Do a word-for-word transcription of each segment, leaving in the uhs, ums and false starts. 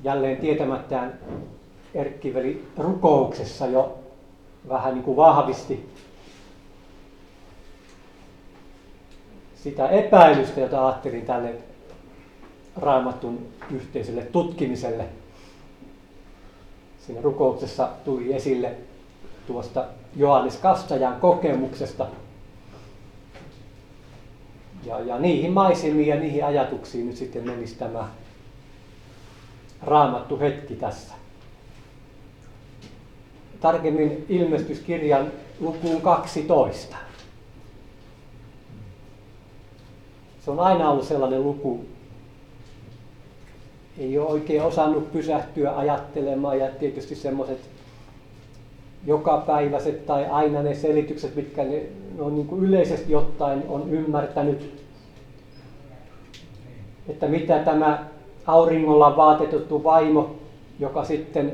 jälleen tietämättään Erkkiveli rukouksessa jo vähän niin kuin vahvisti sitä epäilystä, jota ajattelin tälle Raamatun yhteiselle tutkimiselle. Siinä rukouksessa tuli esille tuosta Johannes Kastajan kokemuksesta. Ja, ja niihin maisemiin ja niihin ajatuksiin nyt sitten menisi tämä Raamattu hetki tässä. Tarkemmin ilmestyskirjan lukuun kaksitoista. Se on aina ollut sellainen luku, ei ole oikein osannut pysähtyä ajattelemaan, ja tietysti semmoiset jokapäiväiset tai aina ne selitykset, mitkä ne on niin kuin yleisesti ottaen on ymmärtänyt, että mitä tämä auringolla vaatetettu vaimo, joka sitten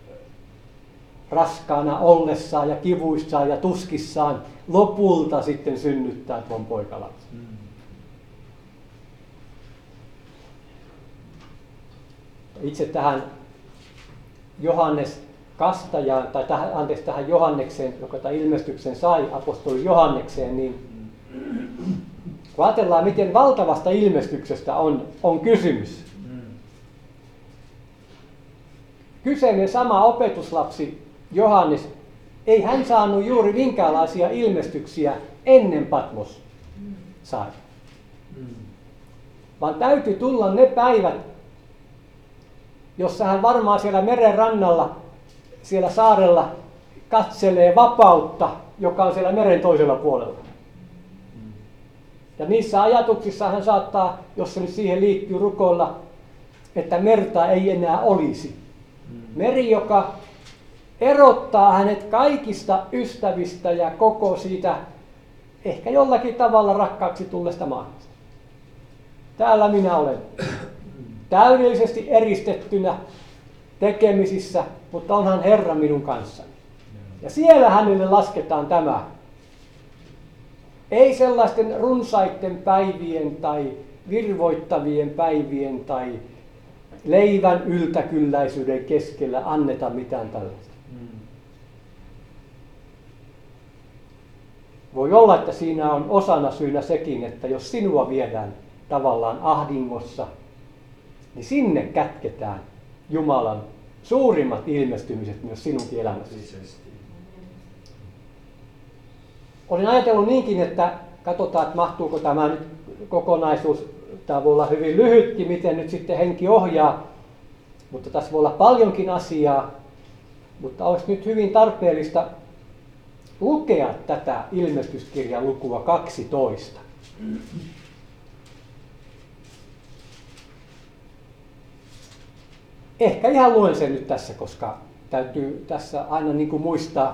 raskaana ollessaan ja kivuissaan ja tuskissaan lopulta sitten synnyttää tuon poikalapsen. Mm. Itse tähän Johannes Kastajaan, tai tähän, anteeksi, tähän Johannekseen, joka tämän ilmestyksen sai, apostoli Johannekseen, niin kun ajatellaan, miten valtavasta ilmestyksestä on, on kysymys. Kyseinen sama opetuslapsi Johannes, ei hän saanut juuri minkäänlaisia ilmestyksiä ennen Patmos sai. Vaan täytyy tulla ne päivät, jossa hän varmaan siellä meren rannalla, siellä saarella katselee vapautta, joka on siellä meren toisella puolella. Ja niissä ajatuksissa hän saattaa, jos se nyt siihen liittyy, rukoilla, että merta ei enää olisi. Meri, joka erottaa hänet kaikista ystävistä ja koko siitä ehkä jollakin tavalla rakkaaksi tulleesta maailmasta. Täällä minä olen täydellisesti eristettynä tekemisissä, mutta onhan Herra minun kanssani. Ja siellä hänelle lasketaan tämä. Ei sellaisten runsaiden päivien tai virvoittavien päivien tai leivän yltäkylläisyyden keskellä anneta mitään tällaista. Voi olla, että siinä on osana syynä sekin, että jos sinua viedään tavallaan ahdingossa, niin sinne kätketään Jumalan suurimmat ilmestymiset myös sinunkin elämässäsi. Olin ajatellut niinkin, että katsotaan, että mahtuuko tämä nyt kokonaisuus. Tämä voi olla hyvin lyhytkin, miten nyt sitten henki ohjaa, mutta tässä voi olla paljonkin asiaa, mutta olisi nyt hyvin tarpeellista lukea tätä ilmestyskirjan lukua kaksitoista. Ehkä ihan luen sen nyt tässä, koska täytyy tässä aina niin kuin muistaa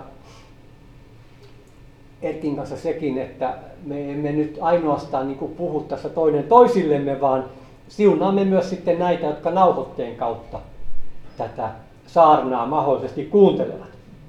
Erkin kanssa sekin, että me emme nyt ainoastaan niin kuin puhu tässä toinen toisillemme, vaan siunaamme myös sitten näitä, jotka nauhoitteen kautta tätä saarnaa mahdollisesti kuuntelevat.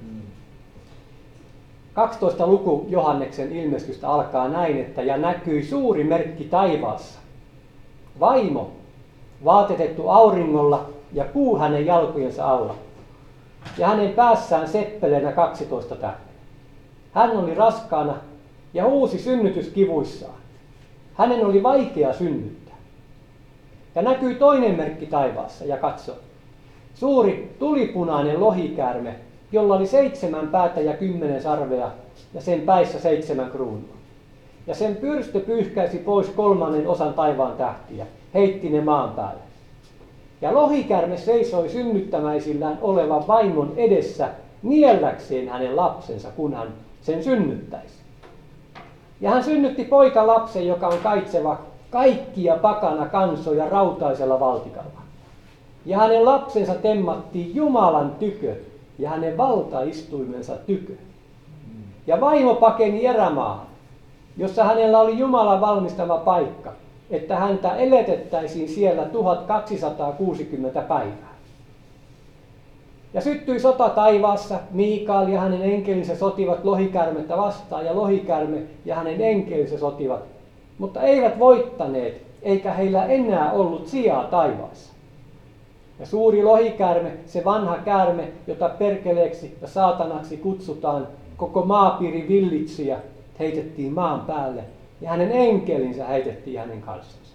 kaksitoista luku Johanneksen ilmestystä alkaa näin, että ja näkyi suuri merkki taivaassa. Vaimo, vaatetettu auringolla ja kuu hänen jalkojensa alla. Ja hänen päässään seppeleenä kaksitoista tähteä. Hän oli raskaana ja huusi synnytyskivuissaan. Hänen oli vaikea synnyttää. Ja näkyi toinen merkki taivaassa ja katso. Suuri tulipunainen lohikäärme, jolla oli seitsemän päätä ja kymmenen sarvea ja sen päissä seitsemän kruunua. Ja sen pyrstö pyyhkäisi pois kolmannen osan taivaan tähtiä, heitti ne maan päälle. Ja lohikäärme seisoi synnyttämäisillään olevan vaimon edessä nielläkseen hänen lapsensa, kun hän sen synnyttäisi. Ja hän synnytti poikalapsen, joka on kaitseva kaikkia pakana kansoja rautaisella valtikalla. Ja hänen lapsensa temmattiin Jumalan tykö ja hänen valtaistuimensa tykö. Ja vaimo pakeni erämaahan, jossa hänellä oli Jumalan valmistama paikka, että häntä eletettäisiin siellä tuhatkaksisataakuusikymmentä päivää. Ja syttyi sota taivaassa, Miikael ja hänen enkelinsä sotivat lohikäärmettä vastaan, ja lohikäärme ja hänen enkelinsä sotivat, mutta eivät voittaneet, eikä heillä enää ollut sijaa taivaassa. Ja suuri lohikäärme, se vanha käärme, jota perkeleeksi ja saatanaksi kutsutaan, koko maapiirin villitsijä, heitettiin maan päälle ja hänen enkelinsä heitettiin hänen kanssansa.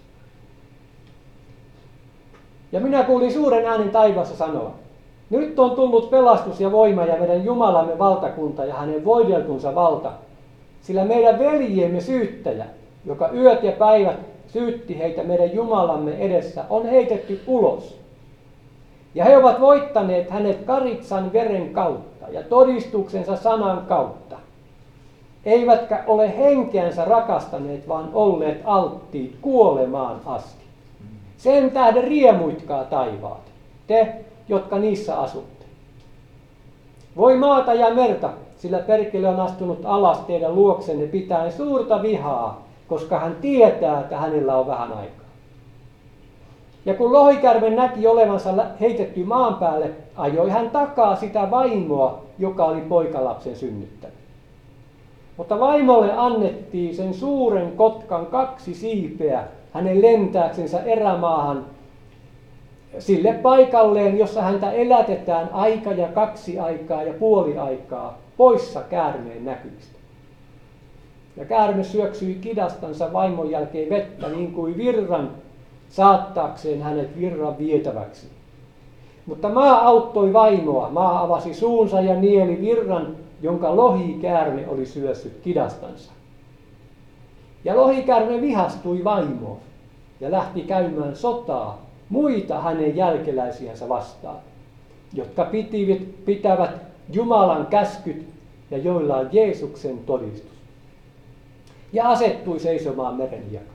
Ja minä kuulin suuren äänen taivaassa sanoa, nyt on tullut pelastus ja voima ja meidän Jumalamme valtakunta ja hänen voideltunsa valta, sillä meidän veljiemme syyttäjä, joka yöt ja päivät syytti heitä meidän Jumalamme edessä, on heitetty ulos. Ja he ovat voittaneet hänet karitsan veren kautta ja todistuksensa sanan kautta. Eivätkä ole henkeänsä rakastaneet, vaan olleet alttiit kuolemaan asti. Sen tähden riemuitkaa taivaat, te, jotka niissä asutte. Voi maata ja merta, sillä perkele on astunut alas teidän luoksenne pitäen suurta vihaa, koska hän tietää, että hänellä on vähän aikaa. Ja kun lohikäärme näki olevansa heitetty maan päälle, ajoi hän takaa sitä vaimoa, joka oli poikalapsen synnyttänyt. Mutta vaimolle annettiin sen suuren kotkan kaksi siipeä hänen lentääksensä erämaahan sille paikalleen, jossa häntä elätetään aika ja kaksi aikaa ja puoli aikaa poissa käärmeen näkyvistä. Ja käärme syöksyi kidastansa vaimon jälkeen vettä niin kuin virran saattaakseen hänet virran vietäväksi. Mutta maa auttoi vaimoa, maa avasi suunsa ja nieli virran, jonka lohikäärme oli syössyt kidastansa. Ja lohikäärme vihastui vaimoon ja lähti käymään sotaa muita hänen jälkeläisiänsä vastaan, jotka pitivät, pitävät Jumalan käskyt ja joilla on Jeesuksen todistus. Ja asettui seisomaan meren jakana.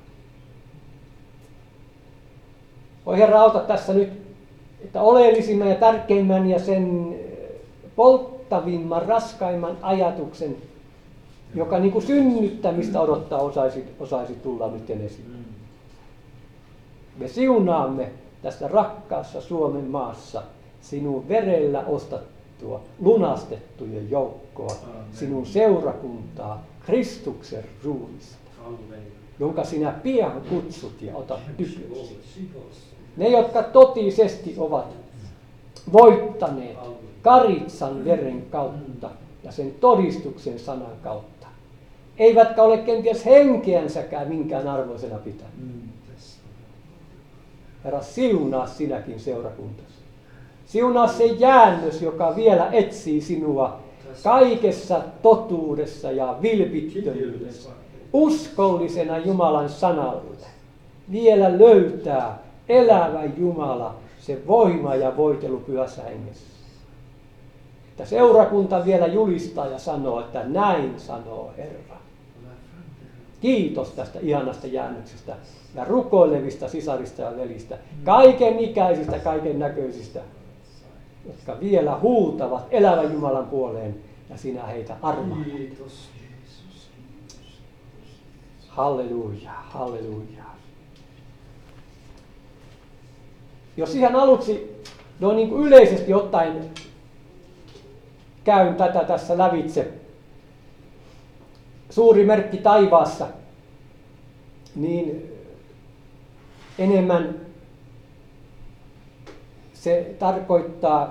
Oi Herra, auta tässä nyt, että oleellisimman ja tärkeimmän ja sen polttavimman, raskaimman ajatuksen, joka niin kuin synnyttämistä odottaa, osaisi, osaisi tulla nyt esiin. Me siunaamme tässä rakkaassa Suomen maassa sinun verellä ostattua, lunastettujen joukkoa, sinun seurakuntaa, Kristuksen ruumista, jonka sinä pian kutsut ja otat tykösi. Ne, jotka totisesti ovat voittaneet karitsan veren kautta ja sen todistuksen sanan kautta, eivätkä ole kenties henkeänsäkään minkään arvoisena pitänyt. Herra, siunaa sinäkin seurakuntasi. Siunaa se jäännös, joka vielä etsii sinua kaikessa totuudessa ja vilpittömyydessä. Uskollisena Jumalan sanalle. Vielä löytää elävä Jumala, se voima ja voitelu pyhässä hengessä. Että seurakunta vielä julistaa ja sanoo, että näin sanoo Herra. Kiitos tästä ihanasta jäännöksestä ja rukoilevista sisarista ja velistä, kaiken ikäisistä, kaiken näköisistä, jotka vielä huutavat elävän Jumalan puoleen ja sinä heitä armahdat. Halleluja, halleluja. Jos ihan aluksi noin niin kuin yleisesti ottaen käyn tätä tässä lävitse, suuri merkki taivaassa, niin enemmän se tarkoittaa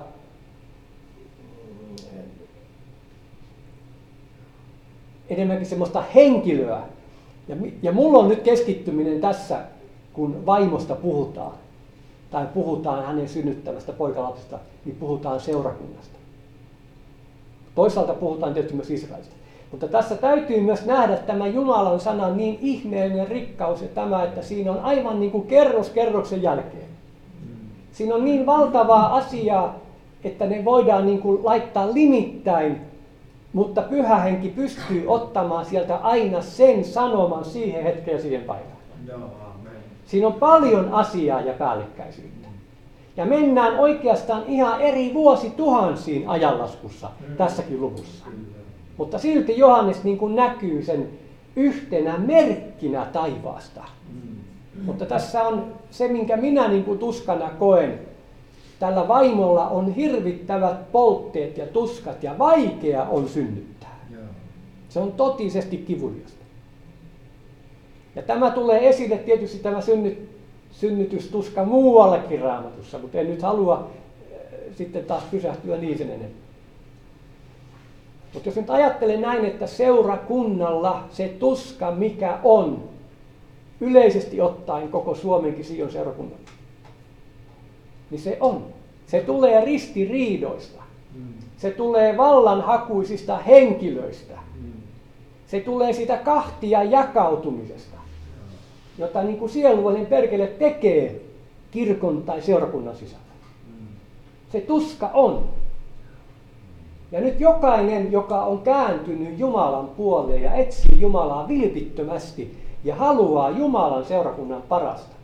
enemmänkin semmoista henkilöä. Ja, ja mulla on nyt keskittyminen tässä, kun vaimosta puhutaan, tai puhutaan hänen synnyttävästä poikalapsesta, niin puhutaan seurakunnasta. Toisaalta puhutaan tietysti myös Israelista. Mutta tässä täytyy myös nähdä tämä Jumalan sanan niin ihmeellinen rikkaus ja tämä, että siinä on aivan niin kuin kerros kerroksen jälkeen. Siinä on niin valtavaa asiaa, että ne voidaan niin kuin laittaa limittäin, mutta Pyhä Henki pystyy ottamaan sieltä aina sen sanoman siihen hetkeen ja siihen päivään. Siinä on paljon asiaa ja päällekkäisyyttä. Ja mennään oikeastaan ihan eri vuosituhansiin ajanlaskussa tässäkin luvussa. Mutta silti Johannes niin kuin näkyy sen yhtenä merkkinä taivaasta. Mm. Mutta tässä on se, minkä minä niin kuin tuskana koen. Tällä vaimolla on hirvittävät poltteet ja tuskat ja vaikea on synnyttää. Yeah. Se on totisesti kivuliasta. Ja tämä tulee esille tietysti tämä synnyt, synnytystuska muuallekin Raamatussa, mutta en nyt halua sitten taas pysähtyä niin sen enemmän. Mutta jos nyt ajattelen näin, että seurakunnalla se tuska, mikä on, yleisesti ottaen koko Suomenkin Sion seurakunnalla, niin se on. Se tulee ristiriidoista. Se tulee vallanhakuisista henkilöistä. Se tulee siitä kahtia jakautumisesta, jota niin kuin sielullinen perkele tekee kirkon tai seurakunnan sisällä. Se tuska on. Ja nyt jokainen, joka on kääntynyt Jumalan puoleen ja etsii Jumalaa vilpittömästi ja haluaa Jumalan seurakunnan parasta,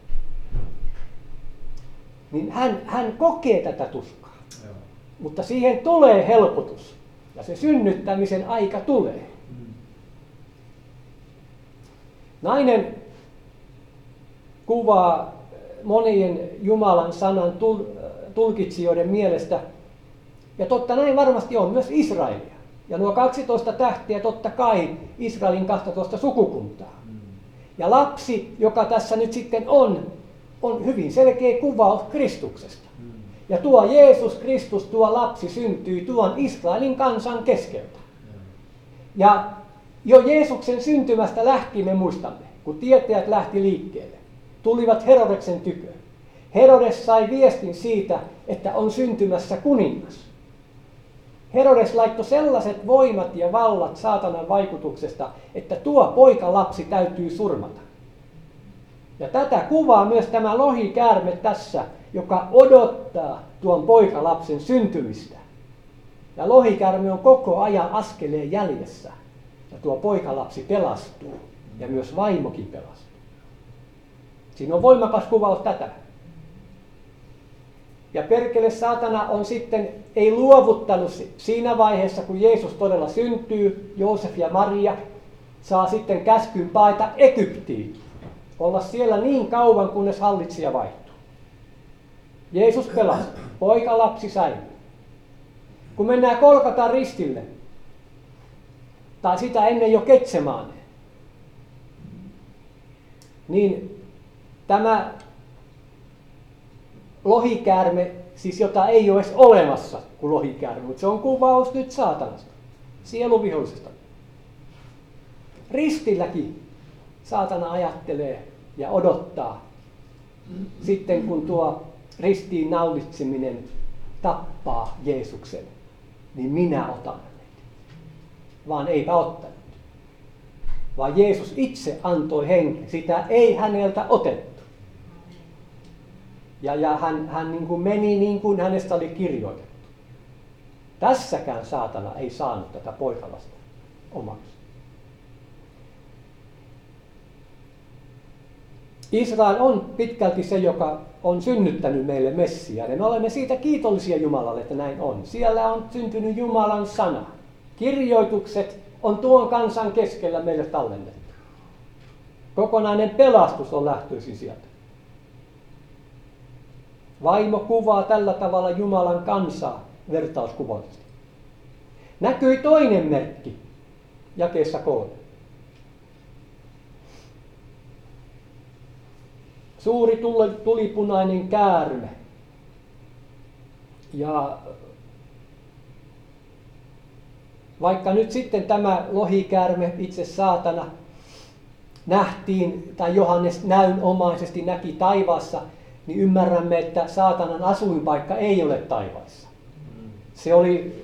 niin hän, hän kokee tätä tuskaa. Joo. Mutta siihen tulee helpotus ja se synnyttämisen aika tulee. Mm. Nainen kuvaa monien Jumalan sanan tulkitsijoiden mielestä, ja totta näin varmasti on, myös Israelia. Ja nuo kaksitoista tähtiä totta kai Israelin kaksitoista sukukuntaa. Mm. Ja lapsi, joka tässä nyt sitten on, on hyvin selkeä kuvaus Kristuksesta. Mm. Ja tuo Jeesus Kristus, tuo lapsi syntyy tuon Israelin kansan keskeltä. Mm. Ja jo Jeesuksen syntymästä lähtien me muistamme, kun tietäjät lähti liikkeelle, tulivat Herodeksen tykö. Herodes sai viestin siitä, että on syntymässä kuningas. Herodes laittoi sellaiset voimat ja vallat saatanan vaikutuksesta, että tuo poikalapsi täytyy surmata. Ja tätä kuvaa myös tämä lohikäärme tässä, joka odottaa tuon poikalapsen syntymistä. Ja lohikäärme on koko ajan askeleen jäljessä. Ja tuo poikalapsi pelastuu. Ja myös vaimokin pelastuu. Siinä on voimakas kuvaus tätä. Ja perkele saatana on sitten, ei luovuttanut siinä vaiheessa, kun Jeesus todella syntyy, Joosef ja Maria saa sitten käskyn paeta Egyptiin. Olla siellä niin kauan, kunnes hallitsija vaihtuu. Jeesus pelastuu, poikalapsi säilyy. Kun mennään Golgatan ristille, tai sitä ennen jo Getsemaaneen, niin tämä lohikäärme, siis jota ei ole edes olemassa kuin lohikäärme, mutta se on kuvaus nyt saatanasta, sieluvihollisesta. Ristilläkin saatana ajattelee ja odottaa, sitten kun tuo ristiin naulitseminen tappaa Jeesuksen, niin minä otan hänet. Vaan eipä ottanut. Vaan Jeesus itse antoi henken, sitä ei häneltä otettu. Ja, ja hän, hän niin kuin meni niin kuin hänestä oli kirjoitettu. Tässäkään saatana ei saanut tätä poikalasta omaksi. Israel on pitkälti se, joka on synnyttänyt meille Messiaan. Ja me olemme siitä kiitollisia Jumalalle, että näin on. Siellä on syntynyt Jumalan sana. Kirjoitukset on tuon kansan keskellä meille tallennettu. Kokonainen pelastus on lähtöisin sieltä. Vaimo kuvaa tällä tavalla Jumalan kansaa vertauskuvallisesti. Näkyi toinen merkki jakeessa kolme. Suuri tulipunainen käärme. Ja vaikka nyt sitten tämä lohikäärme, itse saatana, nähtiin, tai Johannes näynomaisesti näki taivaassa, niin ymmärrämme, että saatanan asuinpaikka ei ole taivaassa. Se oli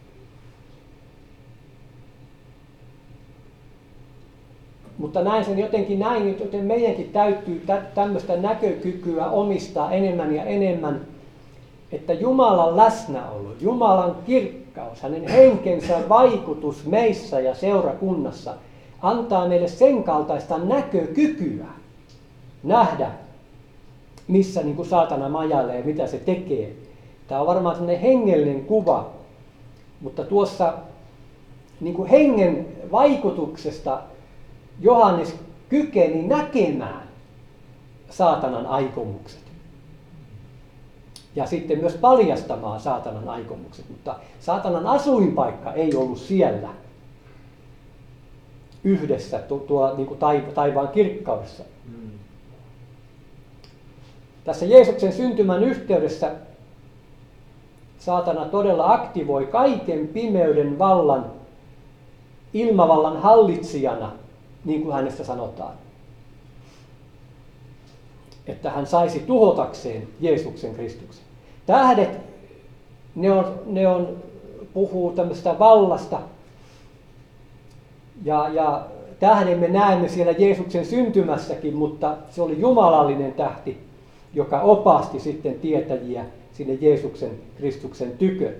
mutta näin sen jotenkin näin, joten meidänkin täytyy tämmöistä näkökykyä omistaa enemmän ja enemmän, että Jumalan läsnäolo, Jumalan kirkkaus, hänen henkensä vaikutus meissä ja seurakunnassa antaa meille sen kaltaista näkökykyä nähdä, missä niin kuin saatana majailee ja mitä se tekee. Tämä on varmaan sellainen hengellinen kuva, mutta tuossa niin kuin hengen vaikutuksesta Johannes kykeni näkemään saatanan aikomukset. Ja sitten myös paljastamaan saatanan aikomukset, mutta saatanan asuinpaikka ei ollut siellä yhdessä tuo, tuo niin kuin taivaan kirkkaudessa. Mm. Tässä Jeesuksen syntymän yhteydessä saatana todella aktivoi kaiken pimeyden vallan ilmavallan hallitsijana, niin kuin hänestä sanotaan. Että hän saisi tuhotakseen Jeesuksen Kristuksen. Tähdet, ne, on, ne on, puhuu tämmöistä vallasta. Ja, ja tähden me näemme siellä Jeesuksen syntymässäkin, mutta se oli jumalallinen tähti, joka opasti sitten tietäjiä sinne Jeesuksen Kristuksen tykö.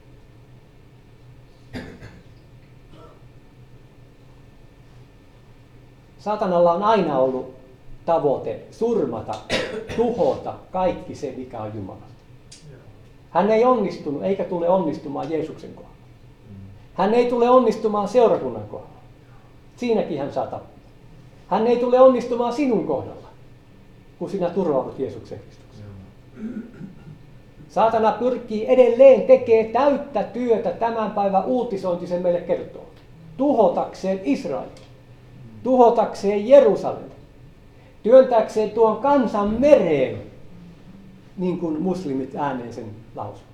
Saatanalla on aina ollut tavoite surmata, tuhota kaikki se, mikä on Jumalasta. Hän ei onnistunut eikä tule onnistumaan Jeesuksen kohdalla. Hän ei tule onnistumaan seurakunnan kohdalla. Siinäkin hän saa tappaa. Hän ei tule onnistumaan sinun kohdalla, kun sinä turvaudut Jeesuksen Kristukseen. Saatana pyrkii edelleen tekemään täyttä työtä, tämän päivän uutisointi sen meille kertoo. Tuhotakseen Israelin, tuhotakseen Jerusalemin, työntääkseen tuon kansan mereen, niin kuin muslimit ääneen sen lausuvat.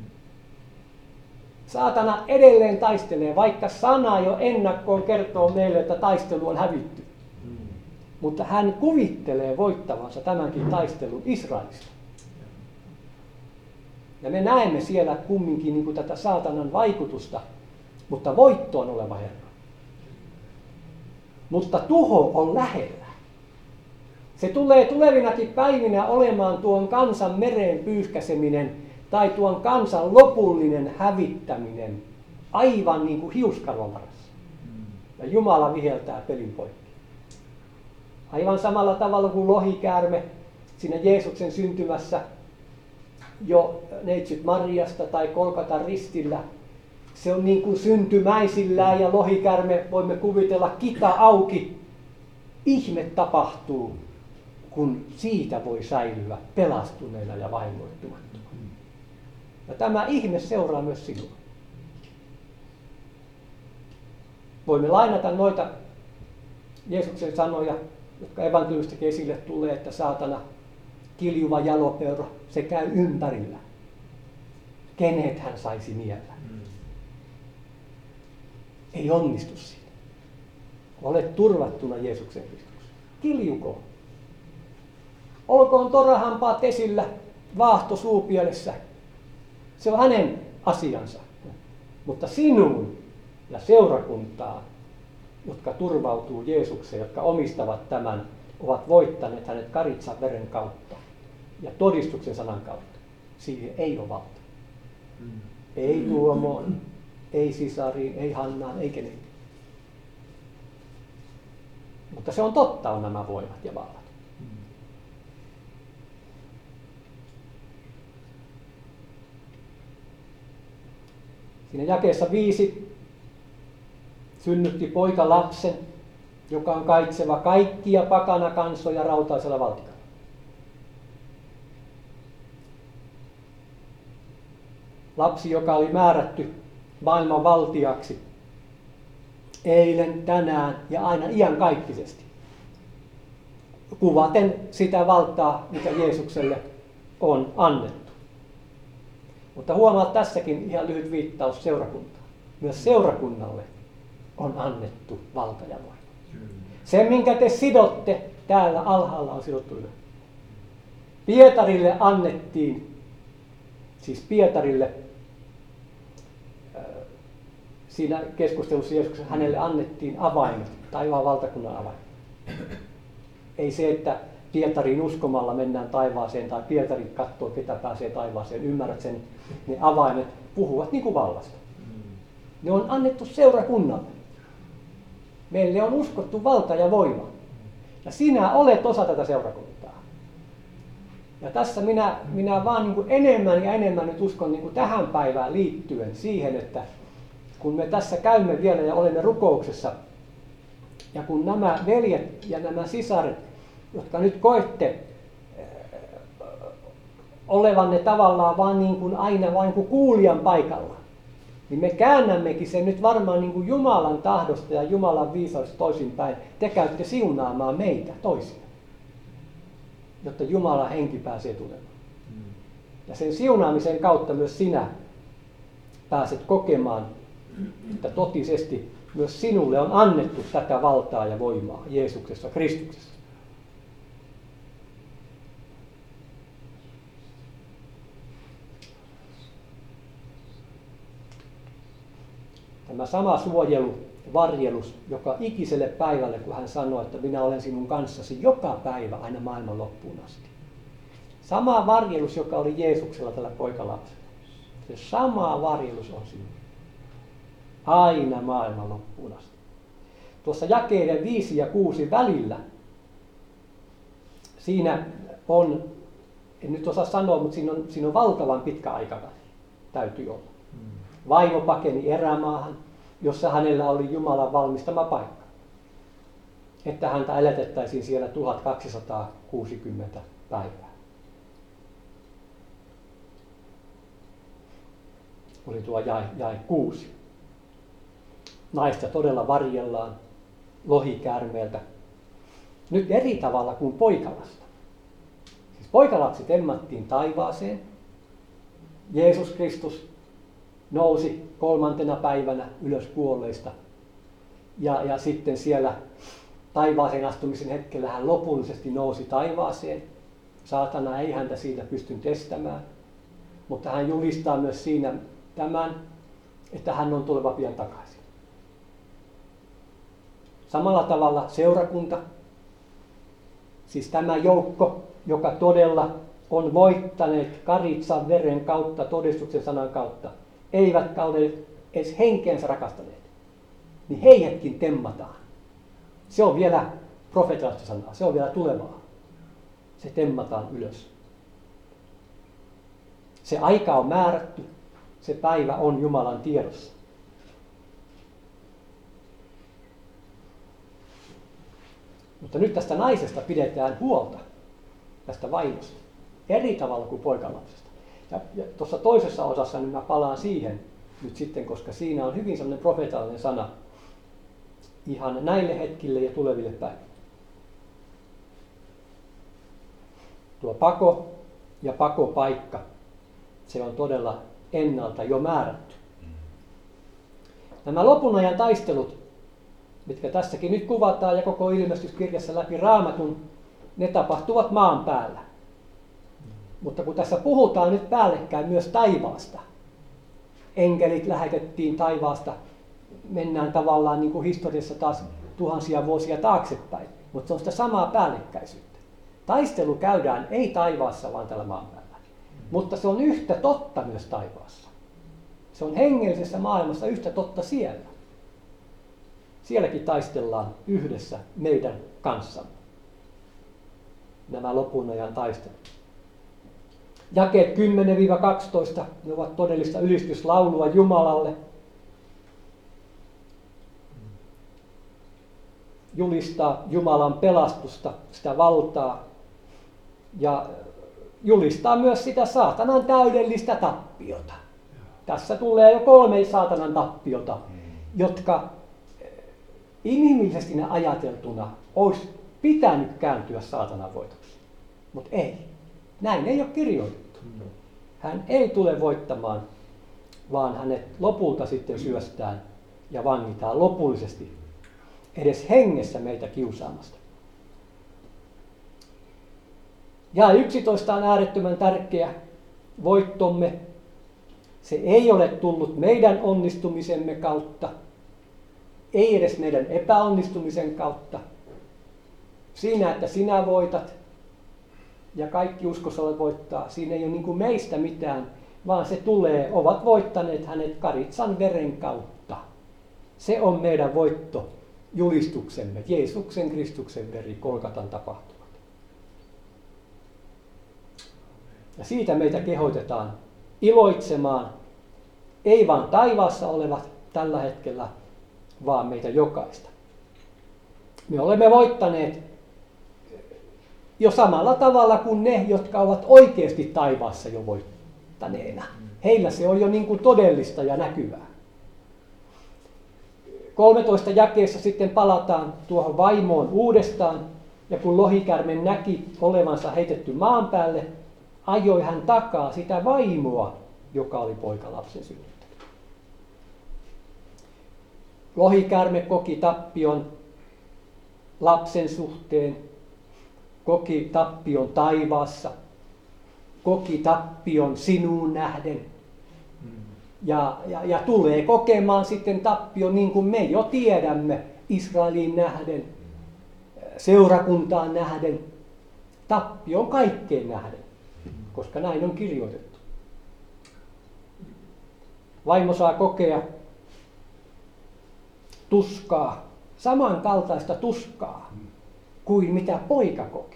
Saatana edelleen taistelee, vaikka sana jo ennakkoon kertoo meille, että taistelu on hävitty. Mm. Mutta hän kuvittelee voittavansa tämänkin taistelun Israelista. Ja me näemme siellä kumminkin niin kuin tätä saatanan vaikutusta, mutta voitto on oleva Herra. Mutta tuho on lähellä. Se tulee tulevinakin päivinä olemaan tuon kansan mereen pyyhkäseminen tai tuon kansan lopullinen hävittäminen aivan niin kuin hiuskarvan varassa. Ja Jumala viheltää pelin poikki. Aivan samalla tavalla kuin lohikäärme siinä Jeesuksen syntymässä jo neitsyt Mariasta tai Kolkatan ristillä. Se on niin kuin syntymäisillään ja lohikäärme, voimme kuvitella, kita auki. Ihme tapahtuu, kun siitä voi säilyä pelastuneena ja vahingoittumattomana. Ja tämä ihme seuraa myös sinua. Voimme lainata noita Jeesuksen sanoja, jotka evankeliumistakin esille tulee, että saatana, kiljuva jalopeura, se käy ympärillä. Kenet hän saisi niellä? Mm. Ei onnistu siinä. Olet turvattuna Jeesuksen Kristuksen. Kiljukoon. Olkoon torahampaat esillä, vaahto suupielessä. Se on hänen asiansa. Mutta sinun ja seurakuntaan, jotka turvautuu Jeesukseen, jotka omistavat tämän, ovat voittaneet hänet karitsan veren kautta ja todistuksen sanan kautta. Siihen ei ole valta. Mm. Ei Tuomoon, ei Sisariin, ei Hannaan, ei kenenkään. Mutta se on totta, on nämä voimat ja vallat. Siinä jakeessa viisi synnytti poika lapsen, joka on kaitseva kaikkia pakanakansoja rautaisella valtikalla. Lapsi, joka oli määrätty maailman valtiaksi eilen, tänään ja aina iankaikkisesti. Kuvaten sitä valtaa, mikä Jeesukselle on annettu. Mutta huomaat tässäkin ihan lyhyt viittaus seurakuntaan. Myös seurakunnalle on annettu valta ja voima. Se, minkä te sidotte täällä alhaalla, on sidottu ylös. Pietarille annettiin, siis Pietarille, siinä keskustelussa Jeesuksen hänelle annettiin avaimet, taivaan valtakunnan avaimet. Ei se, että Pietariin uskomalla mennään taivaaseen tai Pietari katsoo, ketä pääsee taivaaseen. Ymmärrät sen, ne avaimet puhuvat niin kuin vallasta. Ne on annettu seurakunnalle. Meille on uskottu valta ja voima. Ja sinä olet osa tätä seurakuntaa. Ja tässä minä, minä vaan niin kuin enemmän ja enemmän nyt uskon niin kuin tähän päivään liittyen siihen, että kun me tässä käymme vielä ja olemme rukouksessa, ja kun nämä veljet ja nämä sisaret, jotka nyt koette olevanne tavallaan vaan niin kuin aina vain kuin kuulijan paikalla, niin me käännämmekin sen nyt varmaan niin kuin Jumalan tahdosta ja Jumalan viisaudesta toisinpäin. Te käytte siunaamaan meitä toisia. jotta Jumalan henki pääsee tulemaan. Ja sen siunaamisen kautta myös sinä pääset kokemaan, että totisesti myös sinulle on annettu tätä valtaa ja voimaa Jeesuksessa, Kristuksessa. Tämä sama suojelu, varjelus, joka ikiselle päivälle, kun hän sanoi, että minä olen sinun kanssasi joka päivä aina maailman loppuun asti. Sama varjelus, joka oli Jeesuksella tällä poikalapsella. Se sama varjelus on sinulla. Aina maailman loppuun asti. Tuossa jakeiden viisi ja kuusi välillä, siinä on, en nyt osaa sanoa, mutta siinä on, siinä on valtavan pitkä aikaväli. Täytyy olla. Vaimo pakeni erämaahan, jossa hänellä oli Jumalan valmistama paikka. Että häntä elätettäisiin siellä tuhatkaksisataakuusikymmentä päivää. Oli tuo jae, jae kuusi. Naista todella varjellaan lohikäärmeeltä. Nyt eri tavalla kuin poikalasta. Siis poikalapsi temmattiin taivaaseen. Jeesus Kristus nousi kolmantena päivänä ylös kuolleista. Ja, ja sitten siellä taivaaseen astumisen hetkellä hän lopullisesti nousi taivaaseen. Saatana ei häntä siitä pystynyt estämään. Mutta hän julistaa myös siinä tämän, että hän on tuleva pian takaisin. Samalla tavalla seurakunta, siis tämä joukko, joka todella on voittaneet Karitsan veren kautta, todistuksen sanan kautta, eivätkä ole edes henkeensä rakastaneet, niin heidätkin temmataan. Se on vielä profeetallista sanaa, se on vielä tulevaa. Se temmataan ylös. Se aika on määrätty, se päivä on Jumalan tiedossa. Mutta nyt tästä naisesta pidetään huolta, tästä vaimosta, eri tavalla kuin poikalapsesta. Ja, ja tuossa toisessa osassa niin mä palaan siihen nyt sitten, koska siinä on hyvin sellainen profeetallinen sana ihan näille hetkille ja tuleville päiville. Tuo pako ja pakopaikka, se on todella ennalta jo määrätty. Nämä lopun ajan taistelut, mitkä tässäkin nyt kuvataan ja koko ilmestyskirjassa läpi Raamatun, ne tapahtuvat maan päällä. Mutta kun tässä puhutaan nyt päällekkäin myös taivaasta, enkelit lähetettiin taivaasta, mennään tavallaan niin kuin historiassa taas tuhansia vuosia taaksepäin, mutta se on sitä samaa päällekkäisyyttä. Taistelu käydään ei taivaassa, vaan tällä maan päällä. Mutta se on yhtä totta myös taivaassa. Se on hengellisessä maailmassa yhtä totta siellä. Sielläkin taistellaan yhdessä meidän kanssamme. Nämä lopun ajan taistelut. Jakeet kymmenen kaksitoista, ne ovat todellista ylistyslaulua Jumalalle. Julistaa Jumalan pelastusta, sitä valtaa. Ja julistaa myös sitä saatanan täydellistä tappiota. Tässä tulee jo kolme saatanan tappiota, jotka inhimillisesti ajateltuna olisi pitänyt kääntyä saatanan voitoksi. Mutta ei. Näin ei ole kirjoitettu. Hän ei tule voittamaan, vaan hänet lopulta sitten syöstään ja vangitaan lopullisesti edes hengessä meitä kiusaamasta. Ja yksitoista on äärettömän tärkeä voittomme. Se ei ole tullut meidän onnistumisemme kautta, ei edes meidän epäonnistumisen kautta. Siinä, että sinä voitat ja kaikki uskossa olevat voittaa, siinä ei ole niin kuin meistä mitään, vaan se tulee, ovat voittaneet hänet Karitsan veren kautta. Se on meidän voitto, julistuksemme, Jeesuksen Kristuksen veri, Golgatan tapahtumat. Ja siitä meitä kehotetaan iloitsemaan, ei vain taivaassa olevat tällä hetkellä, vaan meitä jokaista. Me olemme voittaneet jo samalla tavalla kuin ne, jotka ovat oikeasti taivaassa jo voittaneena. Heillä se on jo niin kuin todellista ja näkyvää. kolmetoista jakeessa sitten palataan tuohon vaimoon uudestaan Ja kun lohikärme näki olevansa heitetty maan päälle, ajoi hän takaa sitä vaimoa, joka oli poikalapsen synnyttänyt. Lohikärme koki tappion lapsen suhteen, koki tappion taivaassa, koki tappion sinuun nähden. Ja, ja, ja tulee kokemaan sitten tappion niin kuin me jo tiedämme, Israeliin nähden, seurakuntaan nähden, tappion kaikkeen nähden, koska näin on kirjoitettu. Vaimo saa kokea tuskaa, samankaltaista tuskaa kuin mitä poika koki.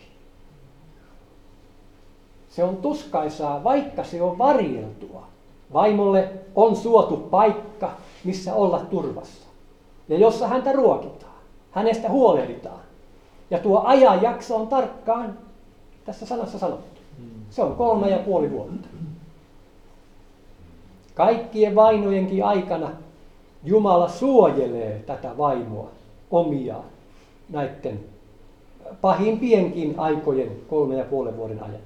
Se on tuskaisaa, vaikka se on varjeltua. Vaimolle on suotu paikka, missä olla turvassa ja jossa häntä ruokitaan, hänestä huolehditaan. Ja tuo ajanjakso on tarkkaan tässä sanassa sanottu. Se on kolme ja puoli vuotta. Kaikkien vainojenkin aikana Jumala suojelee tätä vaimoa omiaan näiden pahimpienkin aikojen kolme ja puolen vuoden ajan.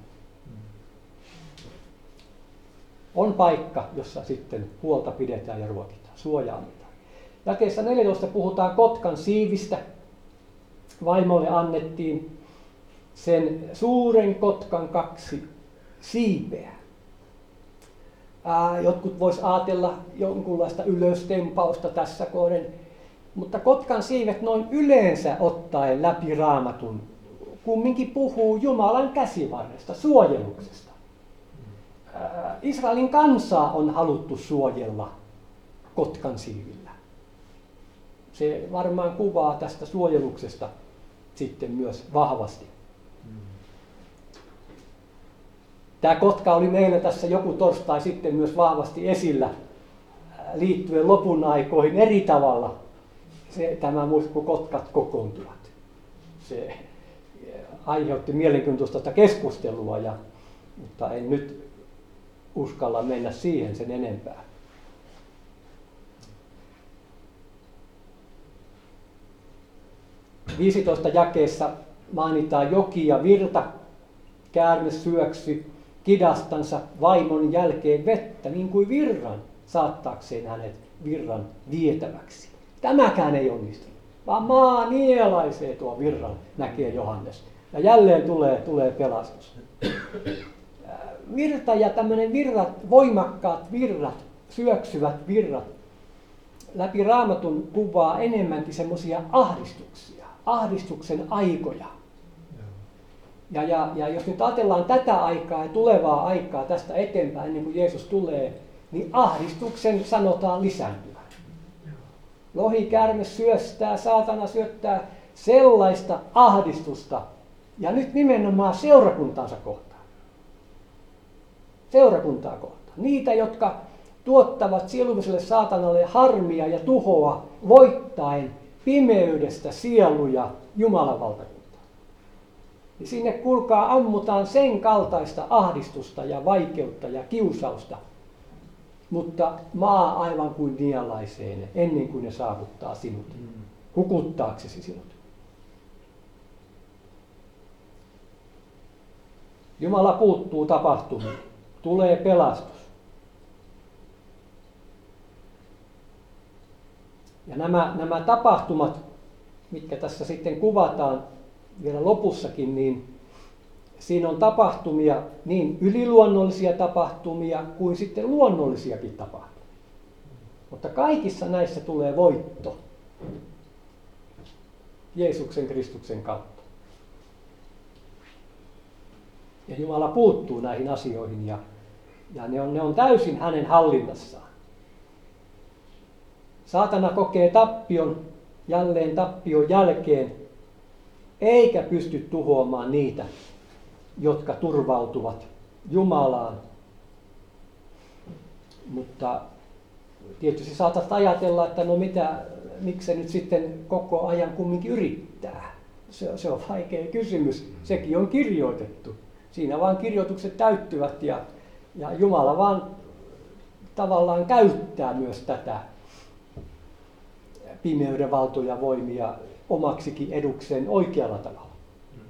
On paikka, jossa sitten huolta pidetään ja ruokitaan, suojaamme. Jakeessa neljätoista puhutaan kotkan siivistä. Vaimolle annettiin sen suuren kotkan kaksi siipeä. Ää, jotkut vois ajatella jonkunlaista ylöstempausta tässä kohden, mutta kotkan siivet noin yleensä ottaen läpi Raamatun kumminkin puhuu Jumalan käsivarresta, suojeluksesta. Ää, Israelin kansaa on haluttu suojella kotkan siivillä. Se varmaan kuvaa tästä suojeluksesta sitten myös vahvasti. Tämä kotka oli meillä tässä joku torstai sitten myös vahvasti esillä liittyen lopun aikoihin eri tavalla. Se, tämä muista, kun kotkat kokoontuvat. Se aiheutti mielenkiintoista keskustelua, ja, mutta en nyt uskalla mennä siihen sen enempää. viisitoista jakeessa mainitaan joki ja virta. Käärme syöksy kidastansa vaimon jälkeen vettä, niin kuin virran, saattaakseen hänet virran vietäväksi. Tämäkään ei onnistunut, vaan maa nielaisee tuon virran, näkee Johannes. Ja jälleen tulee, tulee pelastus. Virta ja tämmöinen virrat, voimakkaat virrat, syöksyvät virrat, läpi Raamatun kuvaa enemmänkin semmoisia ahdistuksia, ahdistuksen aikoja. Ja, ja, ja jos nyt ajatellaan tätä aikaa ja tulevaa aikaa tästä eteenpäin, ennen kuin Jeesus tulee, niin ahdistuksen sanotaan lisääntyvän. Lohikärme syöstää, saatana syöttää sellaista ahdistusta, ja nyt nimenomaan seurakuntaansa kohtaan. Seurakuntaa kohtaan. Niitä, jotka tuottavat sielulliselle saatanalle harmia ja tuhoa voittaen pimeydestä sieluja Jumalan valtakuntaan. Ja sinne kuulkaa ammutaan sen kaltaista ahdistusta ja vaikeutta ja kiusausta, mutta maa aivan kuin nielaisee ne ennen kuin ne saavuttaa sinut, hukuttaaksesi sinut. Jumala puuttuu tapahtumiin, tulee pelastus. Ja nämä, nämä tapahtumat, mitkä tässä sitten kuvataan vielä lopussakin, niin siinä on tapahtumia, niin yliluonnollisia tapahtumia kuin sitten luonnollisiakin tapahtumia. Mutta kaikissa näissä tulee voitto Jeesuksen Kristuksen kautta. Ja Jumala puuttuu näihin asioihin ja, ja ne, on, ne on täysin hänen hallinnassaan. Saatana kokee tappion, jälleen tappion jälkeen, eikä pysty tuhoamaan niitä, jotka turvautuvat Jumalaan. Mutta tietysti saatat ajatella, että no mitä, miksi se nyt sitten koko ajan kumminkin yrittää. Se, se on vaikea kysymys. Sekin on kirjoitettu. Siinä vaan kirjoitukset täyttyvät ja, ja Jumala vaan tavallaan käyttää myös tätä pimeyden valtoja voimia omaksikin edukseen oikealla tavalla.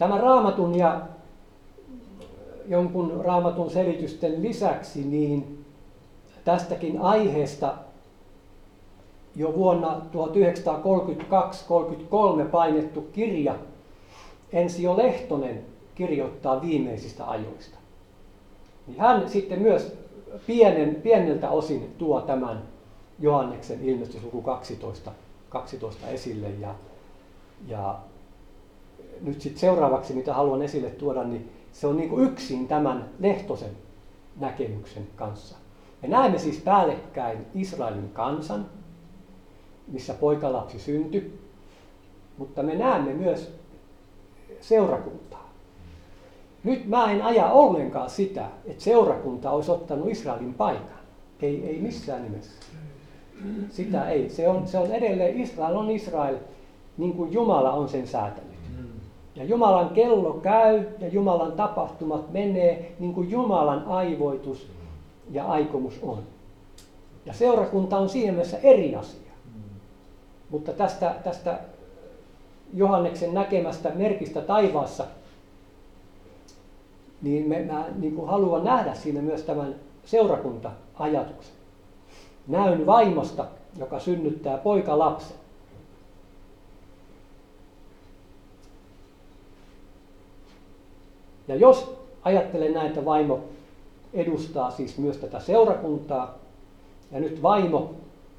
Tämä Raamatun ja jonkun Raamatun selitysten lisäksi, niin tästäkin aiheesta jo vuonna tuhatyhdeksänsataakolmekymmentäkaksi kolmekymmentäkolme painettu kirja Ensio Lehtonen kirjoittaa viimeisistä ajoista. Niin hän sitten myös pienen, pieneltä osin tuo tämän Johanneksen ilmestysluku kaksitoista, kaksitoista esille. Ja, ja nyt sitten seuraavaksi, mitä haluan esille tuoda, niin se on niin kuin yksin tämän Lehtosen näkemyksen kanssa. Me näemme siis päällekkäin Israelin kansan, missä poikalapsi syntyi, mutta me näemme myös seurakuntaa. Nyt mä en aja ollenkaan sitä, että seurakunta olisi ottanut Israelin paikan. Ei, ei missään nimessä. Sitä ei. Se on, se on edelleen, Israel on Israel, niin kuin Jumala on sen säätänyt. Ja Jumalan kello käy ja Jumalan tapahtumat menee niin kuin Jumalan aivoitus ja aikomus on. Ja seurakunta on siinä mielessä eri asia. Mutta tästä, tästä Johanneksen näkemästä merkistä taivaassa, niin me, mä niin kuin haluan nähdä siinä myös tämän seurakunta-ajatuksen. Näyn vaimosta, joka synnyttää poikalapsen. Ja jos ajattelen näin, että vaimo edustaa siis myös tätä seurakuntaa, ja nyt vaimo,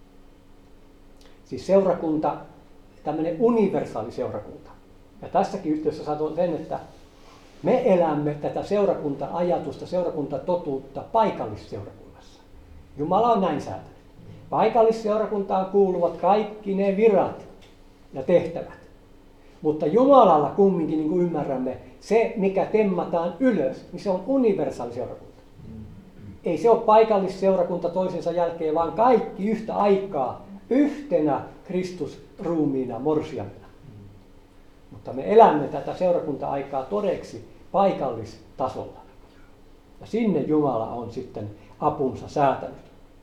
siis seurakunta, tämmöinen universaali seurakunta. Ja tässäkin yhteydessä sanon sen, että me elämme tätä seurakunta-ajatusta, seurakuntatotuutta paikallisseurakunnassa. Jumala on näin säätänyt. Paikallisseurakuntaan kuuluvat kaikki ne virat ja tehtävät. Mutta Jumalalla kumminkin, niin kuin ymmärrämme, se mikä temmataan ylös, niin se on universaali seurakunta. Ei se ole paikallisseurakunta toisensa jälkeen, vaan kaikki yhtä aikaa yhtenä Kristusruumiina, morsiamena. Mutta me elämme tätä seurakunta-aikaa todeksi paikallistasolla. Ja sinne Jumala on sitten apunsa säätänyt.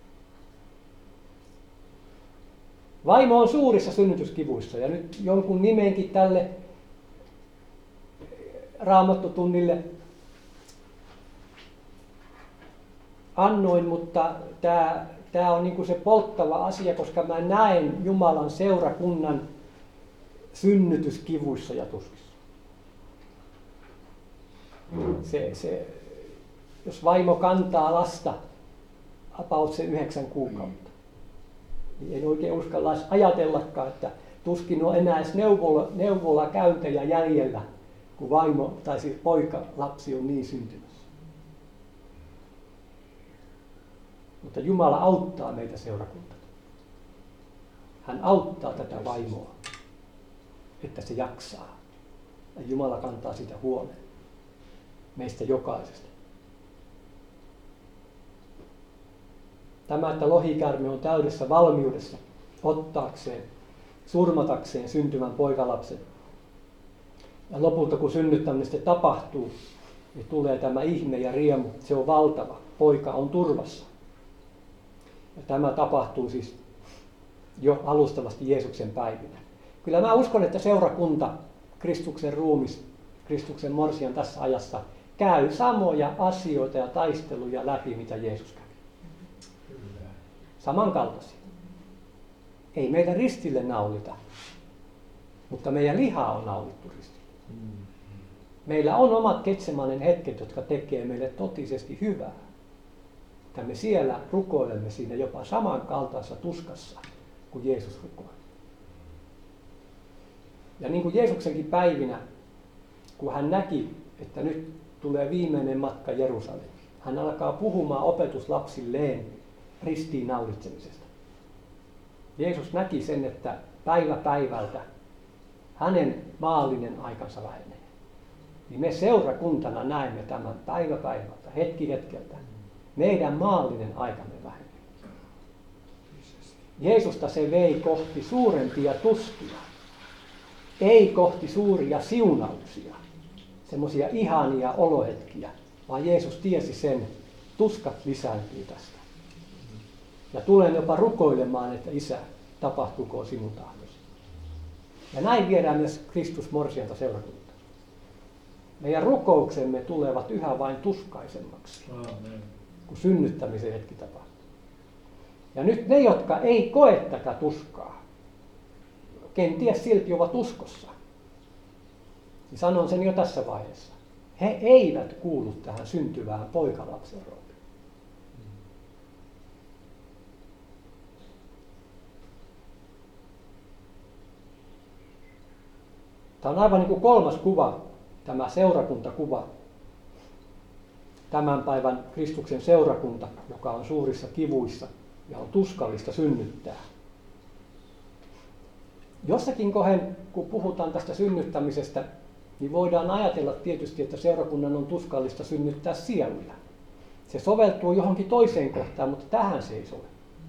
Vaimo on suurissa synnytyskivuissa, ja nyt jonkun nimenkin tälle raamattotunnille annoin, mutta tämä, tämä on niin kuin se polttava asia, koska mä näen Jumalan seurakunnan synnytyskivuissa ja tuskissa. Se, se, jos vaimo kantaa lasta about se yhdeksän kuukautta, niin en oikein uskalla ajatellakaan, että tuskin on enää edes neuvola, neuvola käyntejä jäljellä, kun vaimo tai siis poika, lapsi on niin syntymässä. Mutta Jumala auttaa meitä seurakuntana. Hän auttaa tätä vaimoa, että se jaksaa. Ja Jumala kantaa sitä huolen meistä jokaisesta. Tämä, että lohikäärme on täydessä valmiudessa ottaakseen, surmatakseen syntyvän poikalapsen. Ja lopulta kun synnyttäminen sitten tapahtuu, niin tulee tämä ihme ja riemu. Se on valtava. Poika on turvassa. Ja tämä tapahtuu siis jo alustavasti Jeesuksen päivinä. Kyllä mä uskon, että seurakunta, Kristuksen ruumis, Kristuksen morsian tässä ajassa käy samoja asioita ja taisteluja läpi, mitä Jeesus kävi. Samankaltaisia. Ei meitä ristille naulita, mutta meidän liha on naulittu ristille. Meillä on omat Getsemanen hetket, jotka tekee meille totisesti hyvää. Että me siellä rukoilemme siinä jopa samankaltaisessa tuskassa kuin Jeesus rukoili. Ja niin kuin Jeesuksenkin päivinä, kun hän näki, että nyt tulee viimeinen matka Jerusalemiin, hän alkaa puhumaan opetuslapsilleen ristiinnaulitsemisesta. Jeesus näki sen, että päivä päivältä hänen maallinen aikansa vähenee. Niin me seurakuntana näemme tämän päivä päivältä, hetki hetkeltä. Meidän maallinen aikamme vähenee. Jeesusta se vei kohti suurempia tuskia, ei kohti suuria siunauksia, semmoisia ihania olohetkiä, vaan Jeesus tiesi sen, tuskat lisääntyy tästä. Ja tulen jopa rukoilemaan, että Isä, tapahtukoon sinun tahdosi. Ja näin viedään myös Kristus morsianta seurakuntaan. Meidän rukouksemme tulevat yhä vain tuskaisemmaksi, Amen. kun synnyttämisen hetki tapahtuu. Ja nyt ne, jotka ei koe tätä tuskaa, kenties silti ovat uskossa, niin sanon sen jo tässä vaiheessa. He eivät kuulu tähän syntyvään poikalapsen rooliin. Tämä on aivan niin kuin kolmas kuva, tämä seurakuntakuva. Tämän päivän Kristuksen seurakunta, joka on suurissa kivuissa ja on tuskallista synnyttää. Jossakin kohden, kun puhutaan tästä synnyttämisestä, niin voidaan ajatella tietysti, että seurakunnan on tuskallista synnyttää sieluja. Se soveltuu johonkin toiseen kohtaan, mutta tähän se ei sovellu.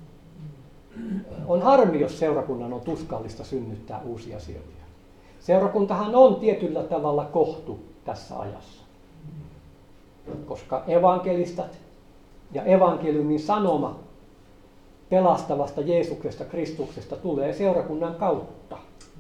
On harmi, jos seurakunnan on tuskallista synnyttää uusia sieluja. Seurakuntahan on tietyllä tavalla kohtu tässä ajassa, koska evankelistat ja evankeliumin sanoma pelastavasta Jeesuksesta, Kristuksesta tulee seurakunnan kautta.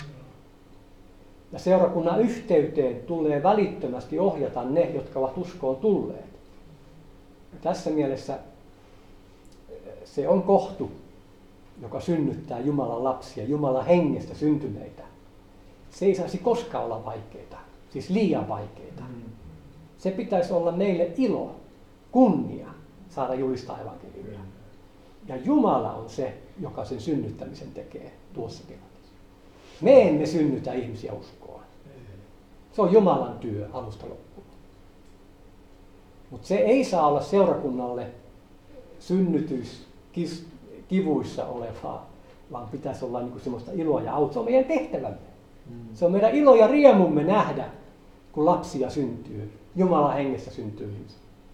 Ja seurakunnan yhteyteen tulee välittömästi ohjata ne, jotka ovat uskoon tulleet. Tässä mielessä se on kohtu, joka synnyttää Jumalan lapsia, Jumalan hengestä syntyneitä. Se ei saisi koskaan olla vaikeita, siis liian vaikeita. Se pitäisi olla meille ilo, kunnia saada julistaa evankeliumia. Ja Jumala on se, joka sen synnyttämisen tekee tuossa tilanteessa. Me emme synnytä ihmisiä uskoon. Se on Jumalan työ alusta loppuun. Mutta se ei saa olla seurakunnalle synnytys kivuissa olevaa, vaan pitäisi olla niinku semmoista iloa ja autoa. Se on meidän tehtävämme. Se on meidän ilo ja riemumme nähdä, kun lapsia syntyy. Jumalan hengessä syntyy ihmisiä.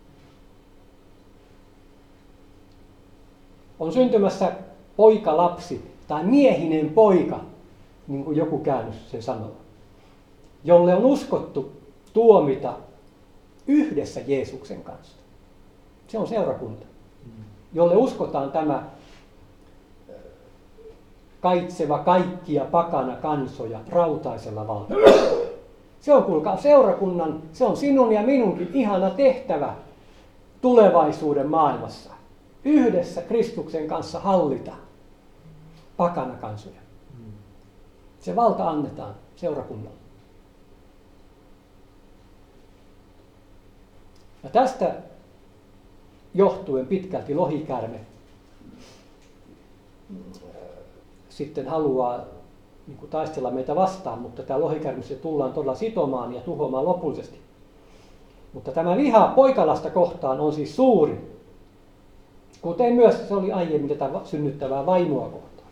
On syntymässä poika lapsi tai miehinen poika, niin kuin joku käännös sen sanoo, jolle on uskottu tuomita yhdessä Jeesuksen kanssa. Se on seurakunta, jolle uskotaan tämä kaitseva kaikkia pakana kansoja rautaisella valtalla. Se on, kuulkaa, seurakunnan, se on sinun ja minunkin ihana tehtävä tulevaisuuden maailmassa. Yhdessä Kristuksen kanssa hallita pakana kansoja. Se valta annetaan seurakunnalle. Ja tästä johtuen pitkälti lohikäärme sitten haluaa niin kuin taistella meitä vastaan, mutta tämä lohikäärme se tullaan todella sitomaan ja tuhoamaan lopullisesti. Mutta tämä viha poikalasta kohtaan on siis suuri, kuten myös se oli aiemmin tätä synnyttävää vaimoa kohtaan.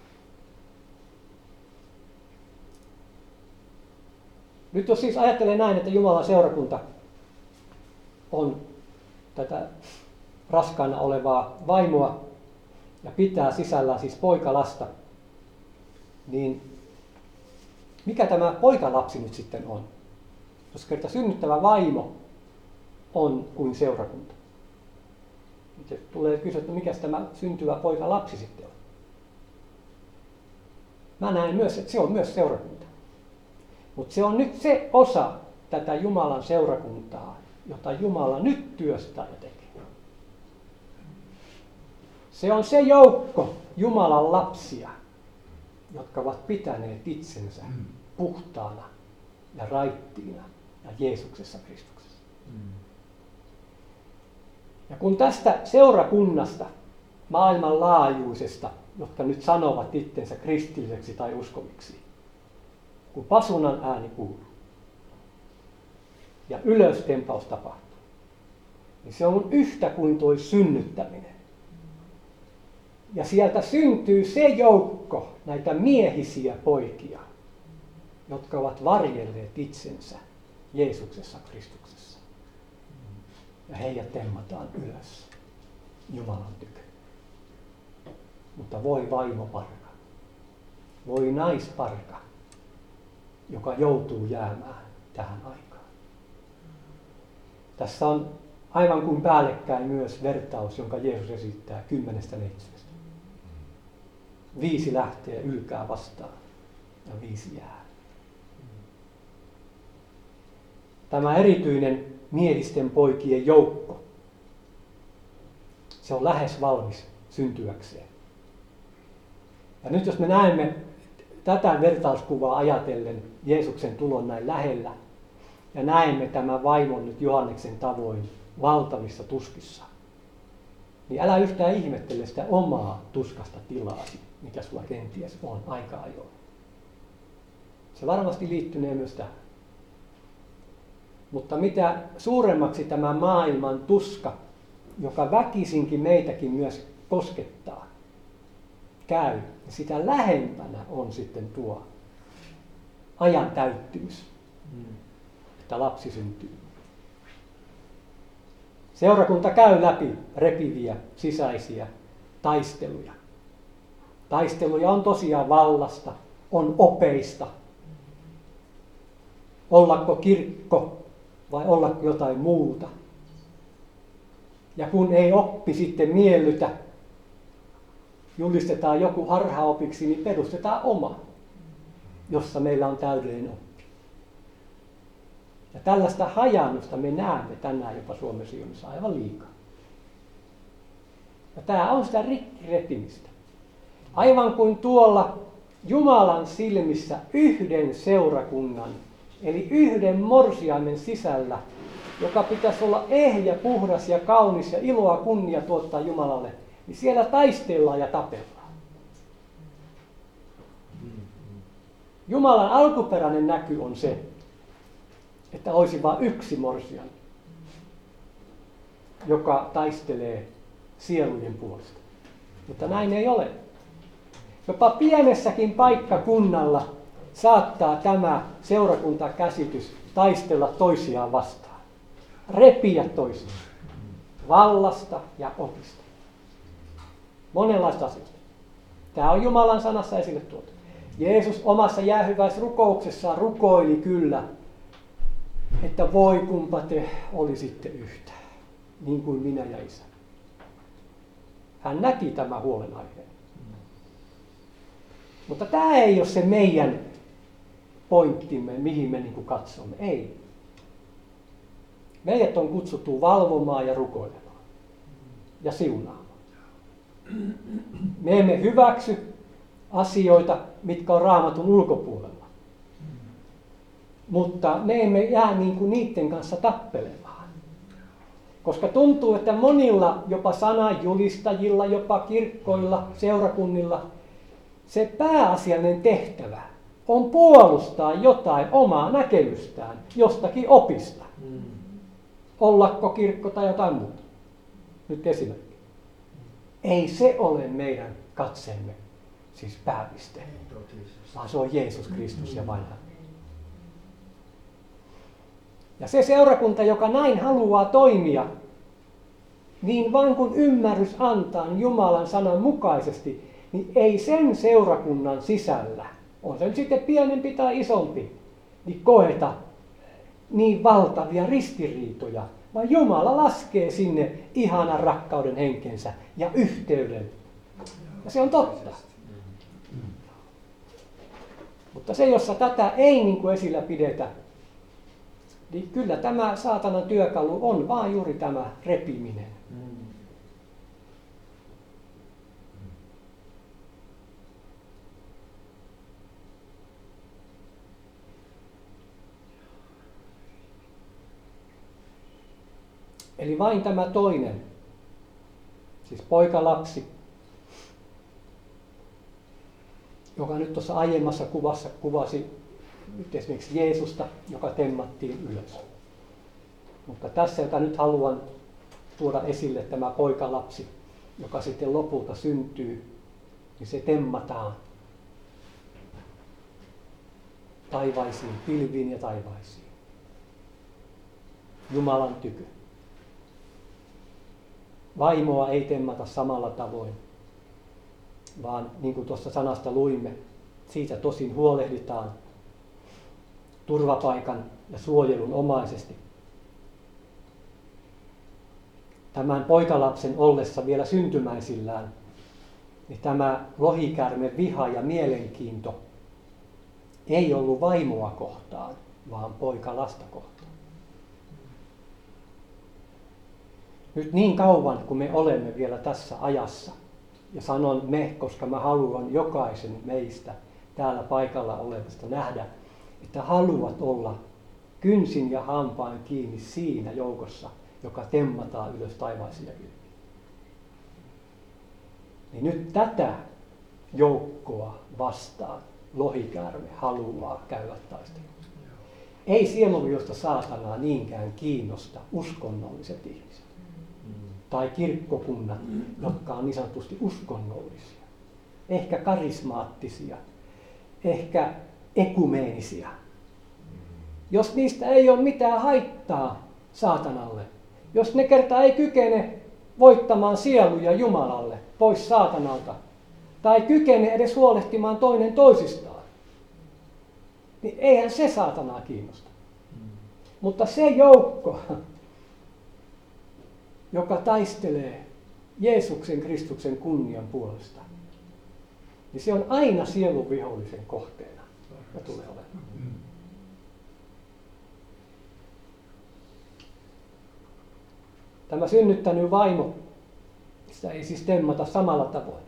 Nyt jos siis ajattelee näin, että Jumalan seurakunta on tätä raskaana olevaa vaimoa ja pitää sisällään siis poikalasta, niin mikä tämä poikalapsi nyt sitten on? Jos kerta synnyttävä vaimo on kuin seurakunta. Nyt tulee kysyä, että mikä tämä syntyvä poikalapsi sitten on? Mä näen myös, että se on myös seurakunta. Mutta se on nyt se osa tätä Jumalan seurakuntaa, jota Jumala nyt työstää ja tekee. Se on se joukko Jumalan lapsia, jotka ovat pitäneet itsensä puhtaana ja raittiina ja Jeesuksessa Kristuksessa. Ja kun tästä seurakunnasta, maailmanlaajuisesta, jotka nyt sanovat itsensä kristilliseksi tai uskoviksi, kun pasunan ääni kuuluu ja ylöstempaus tapahtuu, niin se on yhtä kuin tuo synnyttäminen. Ja sieltä syntyy se joukko näitä miehisiä poikia, jotka ovat varjelleet itsensä Jeesuksessa Kristuksessa. Ja heidät temmataan ylös Jumalan tykö. Mutta voi vaimoparka, voi naisparka, joka joutuu jäämään tähän aikaan. Tässä on aivan kuin päällekkäin myös vertaus, jonka Jeesus esittää kymmenestä neitsyöstä. Viisi lähtee ylkää vastaan ja viisi jää. tämä erityinen miehisten poikien joukko, se on lähes valmis syntyäkseen. Ja nyt jos me näemme tätä vertauskuvaa ajatellen Jeesuksen tulon näin lähellä, ja näemme tämän vaimon nyt Johanneksen tavoin valtavissa tuskissa, niin älä yhtään ihmettele sitä omaa tuskasta tilaasi, mikä sulla kenties on aika ajoin. Se varmasti liittynee myös tähän. Mutta mitä suuremmaksi tämä maailman tuska, joka väkisinkin meitäkin myös koskettaa, käy, niin sitä lähempänä on sitten tuo ajan täyttymys, että lapsi syntyy. Seurakunta käy läpi repiviä sisäisiä taisteluja. Taisteluja on tosiaan vallasta, on opeista. Ollako kirkko vai ollako jotain muuta. Ja kun ei oppi sitten miellytä, julistetaan joku harhaopiksi, niin perustetaan oma, jossa meillä on täydellinen oppi. Ja tällaista hajannusta me näemme tänään jopa Suomen Sionissa aivan liikaa. Ja tämä on sitä rikkirepimistä. Aivan kuin tuolla Jumalan silmissä yhden seurakunnan, eli yhden morsiamen sisällä, joka pitäisi olla ehjä, puhdas ja kaunis ja iloa kunnia tuottaa Jumalalle, niin siellä taistellaan ja tapellaan. Jumalan alkuperäinen näky on se, että olisi vain yksi morsian, joka taistelee sielujen puolesta. Mutta näin ei ole. Jopa pienessäkin paikkakunnalla saattaa tämä seurakuntakäsitys taistella toisiaan vastaan. Repiä toisiaan. Vallasta ja opista. Monenlaista asioista. Tämä on Jumalan sanassa esille tuotu. Jeesus omassa jäähyväisrukouksessaan rukoili kyllä, että voi kumpa te olisitte yhtä, niin kuin minä ja Isä. Hän näki tämän huolenaiheen. Mutta tämä ei ole se meidän pointtimme, mihin me niin kuin katsomme. Ei. Meidät on kutsuttu valvomaan ja rukoilemaan ja siunaamaan. Me emme hyväksy asioita, mitkä on Raamatun ulkopuolella. Mutta me emme jää niin kuin niiden kanssa tappelemaan. Koska tuntuu, että monilla, jopa sananjulistajilla, jopa kirkkoilla, seurakunnilla, se pääasiallinen tehtävä on puolustaa jotain omaa näkemystään jostakin opista. Mm. Ollako kirkko tai jotain muuta. Nyt esimerkki. Ei se ole meidän katseemme, siis pääpiste, vaan se on Jeesus Kristus ja vain hän. Ja se seurakunta, joka näin haluaa toimia, niin vain kun ymmärrys antaa Jumalan sanan mukaisesti, niin ei sen seurakunnan sisällä, on se nyt sitten pienempi tai isompi, niin koeta niin valtavia ristiriitoja, vaan Jumala laskee sinne ihanan rakkauden henkensä ja yhteyden. Ja se on totta. Mutta se, jossa tätä ei niin kuin esillä pidetä, niin kyllä tämä saatanan työkalu on vaan juuri tämä repiminen. Eli vain tämä toinen, siis poikalapsi, joka nyt tuossa aiemmassa kuvassa kuvasi nyt esimerkiksi Jeesusta, joka temmattiin ylös. Mutta tässä, jota nyt haluan tuoda esille, tämä poikalapsi, joka sitten lopulta syntyy, niin se temmataan taivaisiin, pilviin ja taivaisiin. Jumalan tykö. Vaimoa ei temmata samalla tavoin, vaan niin kuin tuossa sanasta luimme, siitä tosin huolehditaan turvapaikan ja suojelun omaisesti. Tämän poikalapsen ollessa vielä syntymäisillään, niin tämä lohikärme viha ja mielenkiinto ei ollut vaimoa kohtaan, vaan poikalasta kohtaan. nyt niin kauan, kun me olemme vielä tässä ajassa, ja sanon me, koska mä haluan jokaisen meistä täällä paikalla olevasta nähdä, että haluat olla kynsin ja hampain kiinni siinä joukossa, joka temmataan ylös taivaisia yli. Niin nyt tätä joukkoa vastaan lohikäärme haluaa käydä taistelua. Ei sielunviosta saatanaa niinkään kiinnosta uskonnolliset ihmiset tai kirkkokunnat, jotka on niin sanotusti uskonnollisia, ehkä karismaattisia, ehkä ekumeenisia. Jos niistä ei ole mitään haittaa saatanalle, jos ne kertaa ei kykene voittamaan sieluja Jumalalle pois saatanalta, tai kykene edes huolehtimaan toinen toisistaan, niin eihän se saatanaa kiinnosta. Mm. Mutta se joukko, joka taistelee Jeesuksen Kristuksen kunnian puolesta, niin se on aina sielun vihollisen kohteena ja tulee olemaan. Mm. Tämä synnyttänyt vaimo, sitä ei siis temmata samalla tavoin.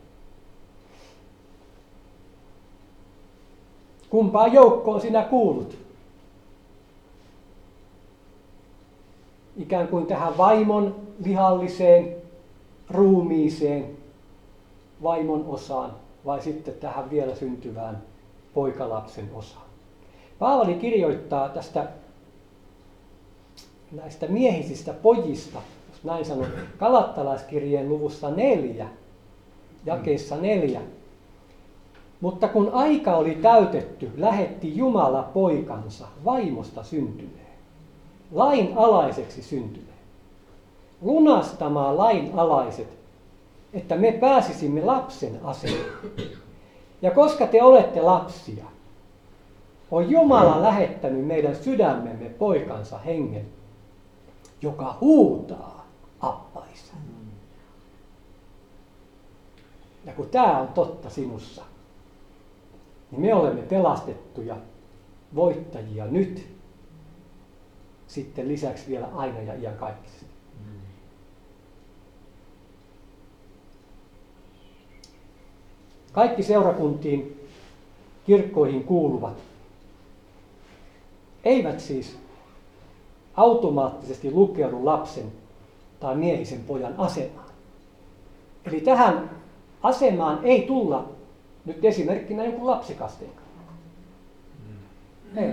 Kumpaan joukkoon sinä kuulut? Ikään kuin tähän vaimon vihalliseen, ruumiiseen, vaimon osaan, vai sitten tähän vielä syntyvään poikalapsen osaan. Paavali kirjoittaa tästä näistä miehisistä pojista, jos näin sanon, Galattalaiskirjeen luvussa neljä, jakeessa neljä. Mutta kun aika oli täytetty, lähetti Jumala poikansa vaimosta syntyneen, lain alaiseksi syntyneen, lunastamaan lain alaiset, että me pääsisimme lapsen asemaan. Ja koska te olette lapsia, on Jumala lähettänyt meidän sydämemme poikansa hengen, joka huutaa Appa Isä. Ja kun tämä on totta sinussa, niin me olemme pelastettuja voittajia nyt, sitten lisäksi vielä aina ja iankaikkisesti. Kaikki seurakuntiin, kirkkoihin kuuluvat eivät siis automaattisesti lukeudu lapsen tai miehisen pojan asemaan. Eli tähän asemaan ei tulla nyt esimerkkinä joku lapsikasteen. Ei.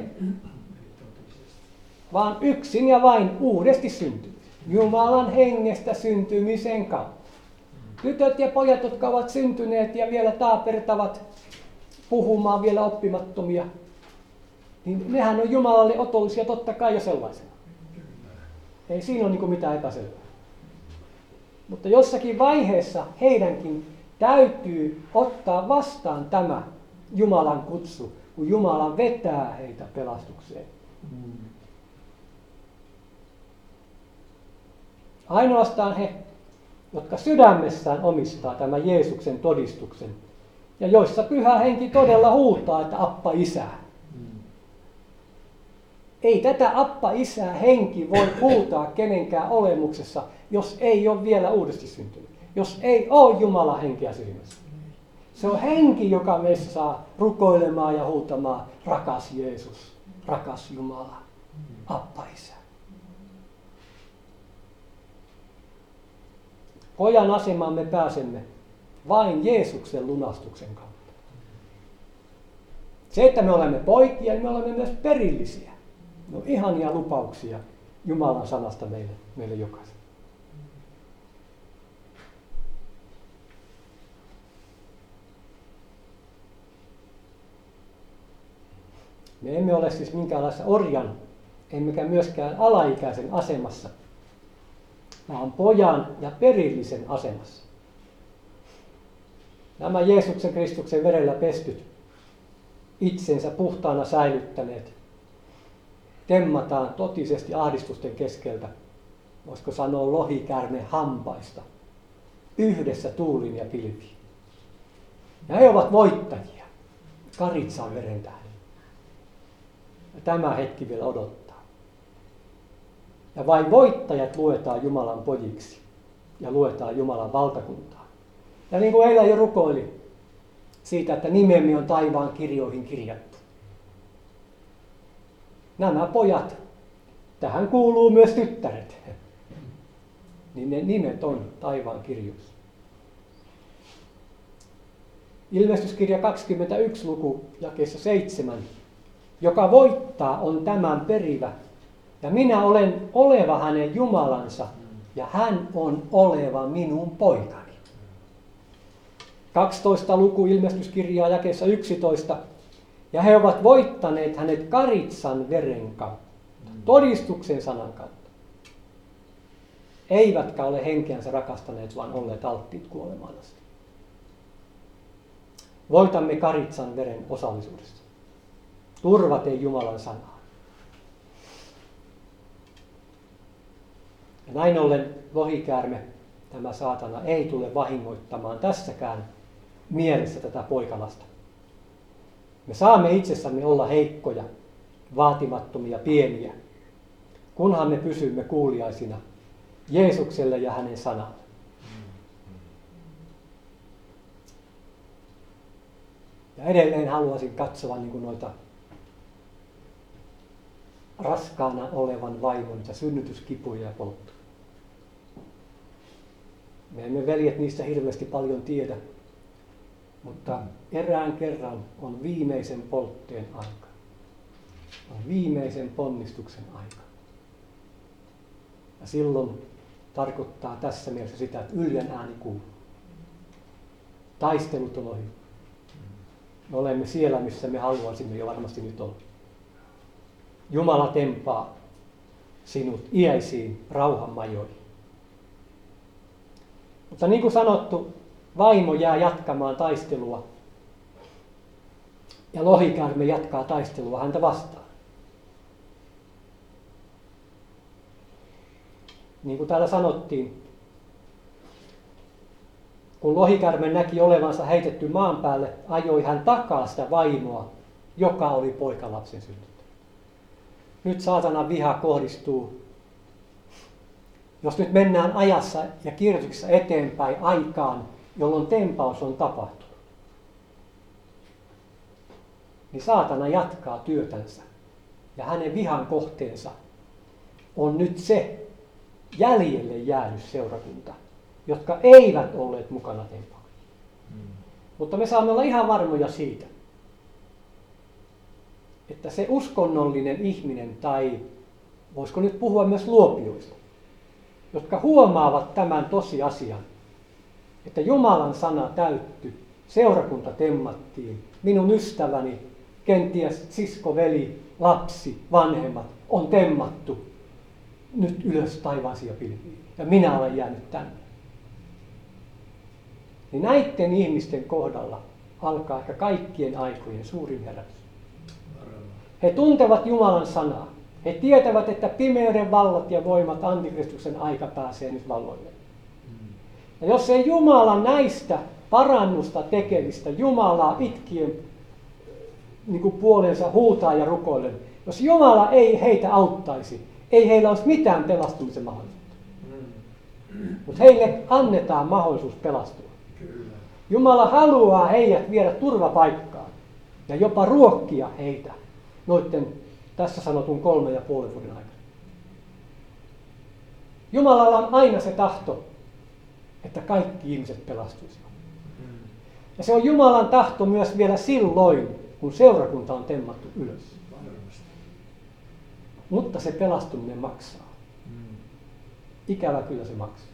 Vaan yksin ja vain uudesti syntymisen. Jumalan hengestä syntymisen kautta. Tytöt ja pojat, jotka ovat syntyneet ja vielä taapertavat puhumaan vielä oppimattomia, niin nehän on Jumalalle otollisia totta kai jo sellaisena. Ei siinä ole niin kuin mitään epäselvää. Mutta jossakin vaiheessa heidänkin täytyy ottaa vastaan tämä Jumalan kutsu, kun Jumala vetää heitä pelastukseen. Ainoastaan he, jotka sydämessään omistaa tämän Jeesuksen todistuksen, ja joissa Pyhä Henki todella huutaa, että Appa Isää. Ei tätä Appa Isää henki voi huutaa kenenkään olemuksessa, jos ei ole vielä uudesti syntynyt. Jos ei ole Jumalan henkeä silmässä. Se on henki, joka meissä saa rukoilemaan ja huutamaan, rakas Jeesus, rakas Jumala, Appa Isä. Pojan asemaan me pääsemme vain Jeesuksen lunastuksen kautta. Se, että me olemme poikia, niin me olemme myös perillisiä. Ne on ihania lupauksia Jumalan sanasta meille, meille jokaiselle. Me emme ole siis minkäänlaisessa orjan, emmekä myöskään alaikäisen asemassa, vaan pojan ja perillisen asemassa. Nämä Jeesuksen Kristuksen verellä pestyt, itsensä puhtaana säilyttäneet, temmataan totisesti ahdistusten keskeltä, voisiko sanoa lohikäärme hampaista, yhdessä tuulin ja pilviin. Ja he ovat voittajia, Karitsan veren tähden. Ja tämä hetki vielä odottaa. Ja vain voittajat luetaan Jumalan pojiksi. ja luetaan Jumalan valtakuntaa. Ja niin kuin eilen jo rukoili siitä, että nimemme on taivaan kirjoihin kirjattu. Nämä pojat, tähän kuuluu myös tyttäret, niin ne nimet on taivaan kirjoissa. Ilmestyskirja kaksikymmentäyksi luku jakeessa seitsemän. Joka voittaa on tämän perivä, ja minä olen oleva hänen Jumalansa, ja hän on oleva minun poikani. kaksitoista luku ilmestyskirjaa jakeessa yksitoista. Ja he ovat voittaneet hänet karitsan veren kautta, todistuksen sanan kautta. Eivätkä ole henkeänsä rakastaneet, vaan olleet alttiit kuolemaan asti. Voitamme karitsan veren osallisuudesta. Turvaten Jumalan sanaa. Ja näin ollen lohikäärme, tämä saatana, ei tule vahingoittamaan tässäkään mielessä tätä poikalasta. Me saamme itsessämme olla heikkoja, vaatimattomia, pieniä, kunhan me pysymme kuuliaisina Jeesukselle ja hänen sanalle. Ja edelleen haluaisin katsoa niin kuin noita raskaana olevan vaimon ja synnytyskipuja ja polttoja. Me emme veljet niistä hirveästi paljon tiedä, mutta erään kerran on viimeisen poltteen aika. On viimeisen ponnistuksen aika. Ja silloin tarkoittaa tässä mielessä sitä, että Yljen ääni kuuluu. Taistelut on ohi. Me olemme siellä, missä me haluaisimme jo varmasti nyt olla. Jumala tempaa sinut iäisiin rauhanmajoihin. Mutta niin kuin sanottu, vaimo jää jatkamaan taistelua ja lohikäärme jatkaa taistelua häntä vastaan. Niin kuin täällä sanottiin, kun lohikäärme näki olevansa heitetty maan päälle, ajoi hän takaa sitä vaimoa, joka oli poikalapsen synnyttänyt. Nyt saatanan viha kohdistuu, jos nyt mennään ajassa ja kirjoituksessa eteenpäin aikaan, jolloin tempaus on tapahtunut, niin saatana jatkaa työtänsä ja hänen vihan kohteensa on nyt se jäljelle jäänyt seurakunta, jotka eivät olleet mukana tempauksessa. Hmm. Mutta me saamme olla ihan varmoja siitä, että se uskonnollinen ihminen, tai voisiko nyt puhua myös luopioista, jotka huomaavat tämän tosiasian, että Jumalan sana täyttyi, seurakunta temmattiin, minun ystäväni, kenties sisko, veli, lapsi, vanhemmat on temmattu nyt ylös taivaisia pilviin ja minä olen jäänyt tänne. Niin näiden ihmisten kohdalla alkaa ehkä kaikkien aikojen suurin herätys. He tuntevat Jumalan sanaa. He tietävät, että pimeyden vallat ja voimat, antikristuksen aika pääsee nyt valloille. Ja jos ei Jumala näistä parannusta tekevistä, Jumalaa itkien niin kuin puolensa huutaa ja rukoilen, jos Jumala ei heitä auttaisi, ei heillä olisi mitään pelastumisen mahdollisuutta. Mm. Mutta heille annetaan mahdollisuus pelastua. Kyllä. Jumala haluaa heidät viedä turvapaikkaan ja jopa ruokkia heitä noiden tässä sanotun kolmen ja puolen vuoden aikana. Jumalalla on aina se tahto, että kaikki ihmiset pelastuisivat. Mm. Ja se on Jumalan tahto myös vielä silloin, kun seurakunta on temmattu ylös. Mutta se pelastuminen maksaa. Mm. Ikävä kyllä se maksaa.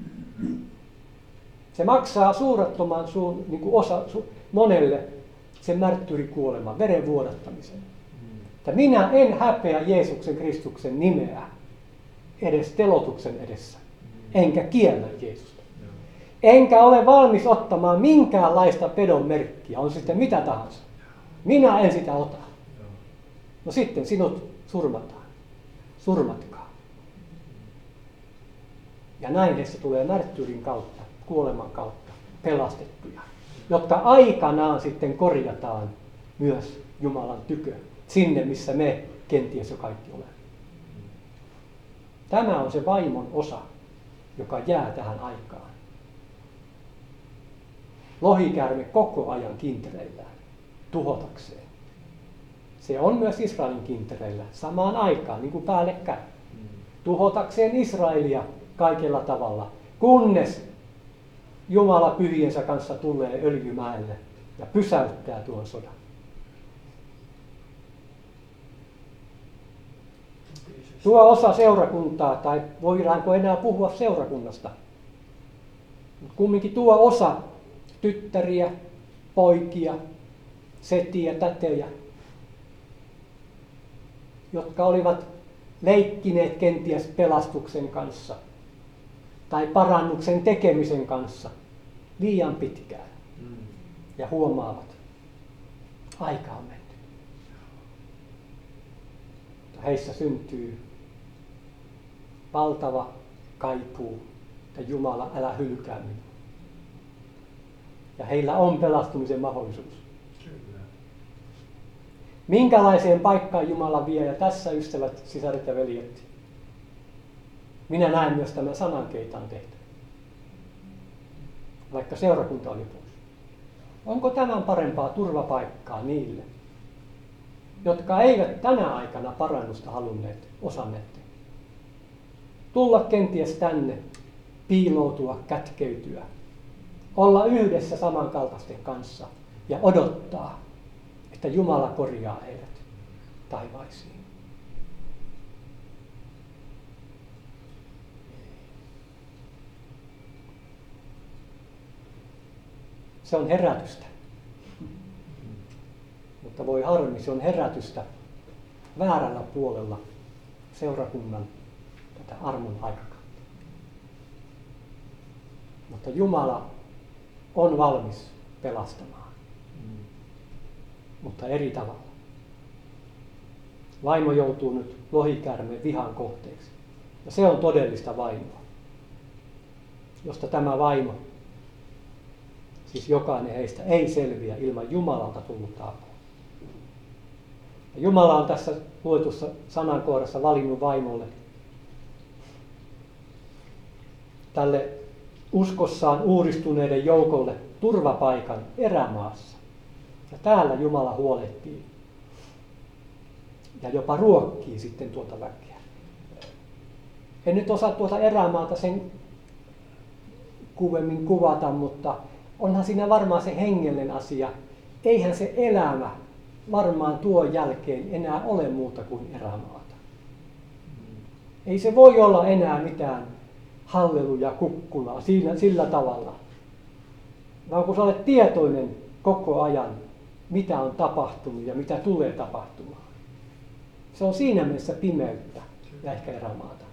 Se maksaa suurattoman suun, niin kuin osa, su, monelle sen märttyrikuoleman, veren vuodattamisen. Mm. Että minä en häpeä Jeesuksen Kristuksen nimeä edes telotuksen edessä, mm. enkä kiellä Jeesusta. Mm. Enkä ole valmis ottamaan minkäänlaista pedon merkkiä, on sitten mitä tahansa. Minä en sitä ota. Mm. No sitten sinut surmataan. Surmatkaa. Ja näin heistä tulee märttyyrin kautta, kuoleman kautta pelastettuja, jotka aikanaan sitten korjataan myös Jumalan tykö, sinne missä me kenties jo kaikki olemme. Tämä on se vaimon osa joka jää tähän aikaan. Lohikäärme koko ajan kintereillään, tuhotakseen. Se on myös Israelin kintereillä samaan aikaan, niin kuin päällekkäin. Tuhotakseen Israelia kaikella tavalla, kunnes Jumala pyhiensä kanssa tulee Öljymäelle ja pysäyttää tuon sodan. Tuo osa seurakuntaa, tai voidaanko enää puhua seurakunnasta, mutta kumminkin tuo osa tyttäriä, poikia, setiä, tätejä, jotka olivat leikkineet kenties pelastuksen kanssa tai parannuksen tekemisen kanssa liian pitkään ja huomaavat, aika on mennyt. Heissä syntyy valtava kaipuu, että Jumala, älä hylkää minua. Ja heillä on pelastumisen mahdollisuus. Minkälaiseen paikkaan Jumala vie, ja tässä ystävät, sisaret ja veljet, minä näen myös tämän sanankeitan tehtävän. Vaikka seurakunta oli pois. Onko tämän parempaa turvapaikkaa niille, jotka eivät tänä aikana parannusta halunneet, osanneet tehdä? Tulla kenties tänne, piiloutua, kätkeytyä, olla yhdessä samankaltaisten kanssa ja odottaa, että Jumala korjaa heidät taivaisiin. Se on herätystä. Mutta voi harmi, se on herätystä väärällä puolella seurakunnan tätä armon aikakautta. Mutta Jumala on valmis pelastamaan. Mutta eri tavalla. Vaimo joutuu nyt lohikäärmeen vihan kohteeksi. Ja se on todellista vainoa, josta tämä vaimo, siis jokainen heistä, ei selviä ilman Jumalalta tullutta apua. Ja Jumala on tässä luetussa sanankohdassa valinnut vaimolle tälle uskossaan uudistuneiden joukolle turvapaikan erämaassa. Ja täällä Jumala huolehtii ja jopa ruokkii sitten tuota väkeä. En nyt osaa tuota erämaata sen kuvemmin kuvata, mutta onhan siinä varmaan se hengellinen asia. Eihän se elämä varmaan tuon jälkeen enää ole muuta kuin erämaata. Ei se voi olla enää mitään halleluja kukkulaa sillä, sillä tavalla. Vaan kun sä olet tietoinen koko ajan, mitä on tapahtunut ja mitä tulee tapahtumaan. Se on siinä mielessä pimeyttä ja ehkä erämaata.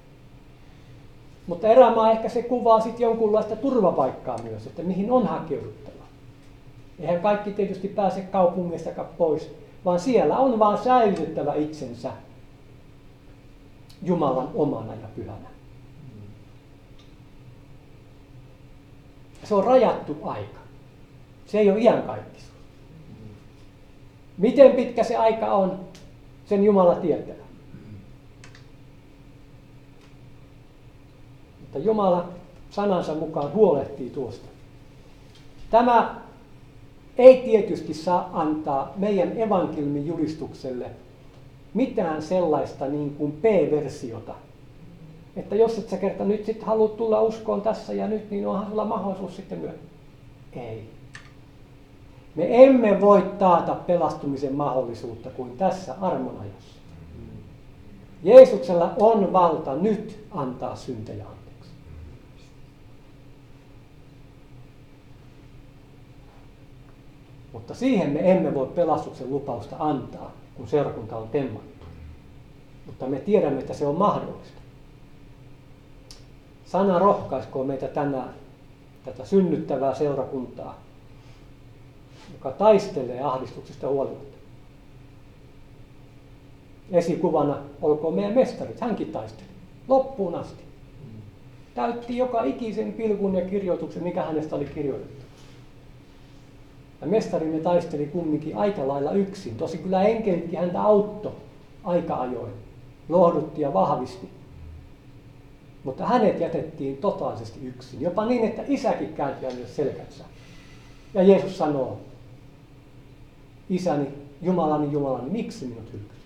Mutta erämaa ehkä se kuvaa sitten jonkunlaista turvapaikkaa myös, että mihin on hakeuduttava. Eihän kaikki tietysti pääse kaupungistakaan pois, vaan siellä on vaan säilytettävä itsensä Jumalan omana ja pyhänä. Se on rajattu aika. Se ei ole iankaikkisuus. Miten pitkä se aika on, sen Jumala tietää. Mutta Jumala sanansa mukaan huolehtii tuosta. Tämä ei tietysti saa antaa meidän evankeliumin julistukselle mitään sellaista niin kuin P-versiota. Että jos et sä kerta nyt sit haluat tulla uskoon tässä ja nyt, niin onhan sulla mahdollisuus sitten myöhemmin. Ei. Me emme voi taata pelastumisen mahdollisuutta kuin tässä armonajassa. Jeesuksella on valta nyt antaa syntejä anteeksi. Mutta siihen me emme voi pelastuksen lupausta antaa, kun seurakunta on temmattu. Mutta me tiedämme, että se on mahdollista. Sana rohkaiskoon meitä tänään, tätä synnyttävää seurakuntaa, joka taistelee ahdistuksesta huolimatta. Esikuvana olkoon meidän mestarit, hänkin taisteli loppuun asti. Täytti joka ikisen pilkun ja kirjoituksen, mikä hänestä oli kirjoitettu. Ja mestarimme taisteli kumminkin aika lailla yksin. Tosi kyllä enkelitkin häntä auttoi aika ajoin, lohdutti ja vahvisti. Mutta hänet jätettiin totaalisesti yksin, jopa niin, että isäkin kääntyi hänelle selkänsä. Ja Jeesus sanoo, isäni, Jumalani, Jumalani, miksi minut hylkäsit?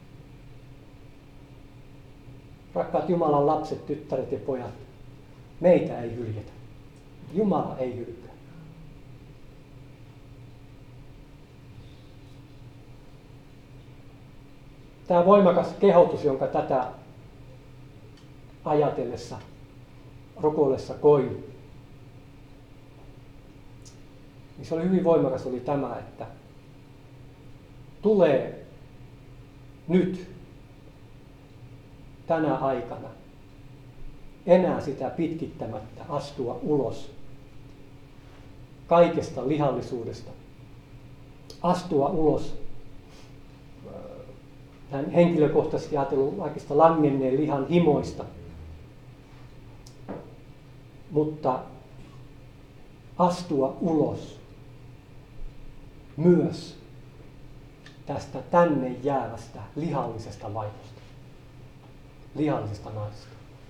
Rakkaat Jumalan lapset, tyttäret ja pojat, meitä ei hyljetä. Jumala ei hylkää. Tämä voimakas kehotus, jonka tätä ajatellessa, rukoillessa koin, niin se oli hyvin voimakas, oli tämä, että tulee nyt tänä aikana enää sitä pitkittämättä astua ulos kaikesta lihallisuudesta, astua ulos tämän henkilökohtaisesti ajatellut kaikista langenneen lihan himoista, mutta astua ulos myös tästä tänne jäävästä lihallisesta vaimosta, lihallisesta naisesta.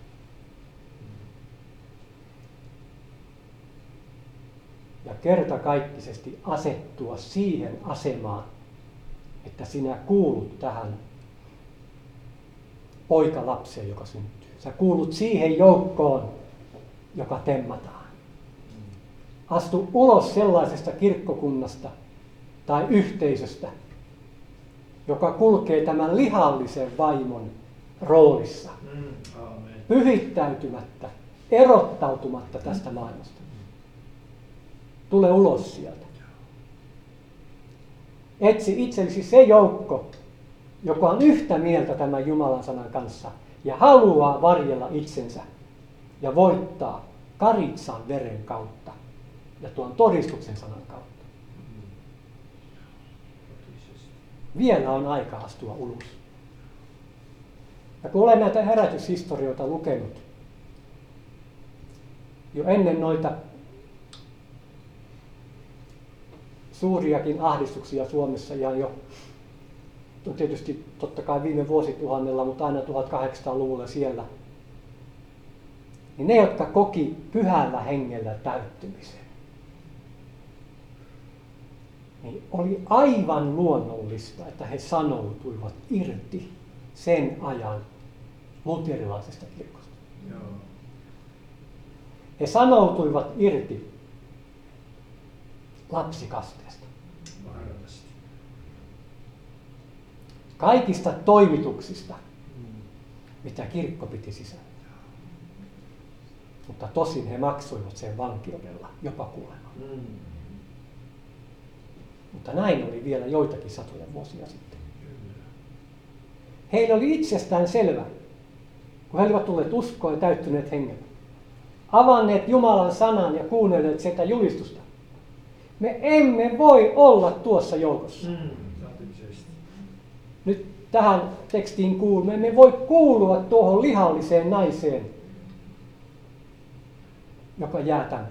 Ja kertakaikkisesti asettua siihen asemaan, että sinä kuulut tähän poikalapseen, joka syntyy. Sä kuulut siihen joukkoon, joka temmataan. Astu ulos sellaisesta kirkkokunnasta tai yhteisöstä, joka kulkee tämän lihallisen vaimon roolissa, mm, pyhittäytymättä, erottautumatta tästä maailmasta. Tule ulos sieltä. Etsi itsellesi se joukko, joka on yhtä mieltä tämän Jumalan sanan kanssa ja haluaa varjella itsensä ja voittaa Karitsan veren kautta ja tuon todistuksen sanan kautta. Vielä on aika astua ulos. Ja kun olen näitä herätyshistorioita lukenut, jo ennen noita suuriakin ahdistuksia Suomessa ihan jo, no tietysti totta kai viime vuosituhannella, mutta aina tuhatkahdeksansataaluvulla siellä, niin ne, jotka koki pyhällä hengellä täyttymisen, niin oli aivan luonnollista, että he sanoutuivat irti sen ajan luterilaisesta kirkosta. Joo. He sanoutuivat irti lapsikasteesta. Varmasti. Kaikista toimituksista, mm. mitä kirkko piti sisällä. Mutta tosin he maksoivat sen vankeudella, jopa kuolemaan. Mm. Mutta näin oli vielä joitakin satoja vuosia sitten. Heillä oli itsestään selvä, kun he olivat tulleet uskoon ja täyttyneet hengellä, avanneet Jumalan sanan ja kuunnelleet sitä julistusta. Me emme voi olla tuossa joukossa. Mm. Nyt tähän tekstiin kuuluu, me emme voi kuulua tuohon lihalliseen naiseen, joka jää tänne,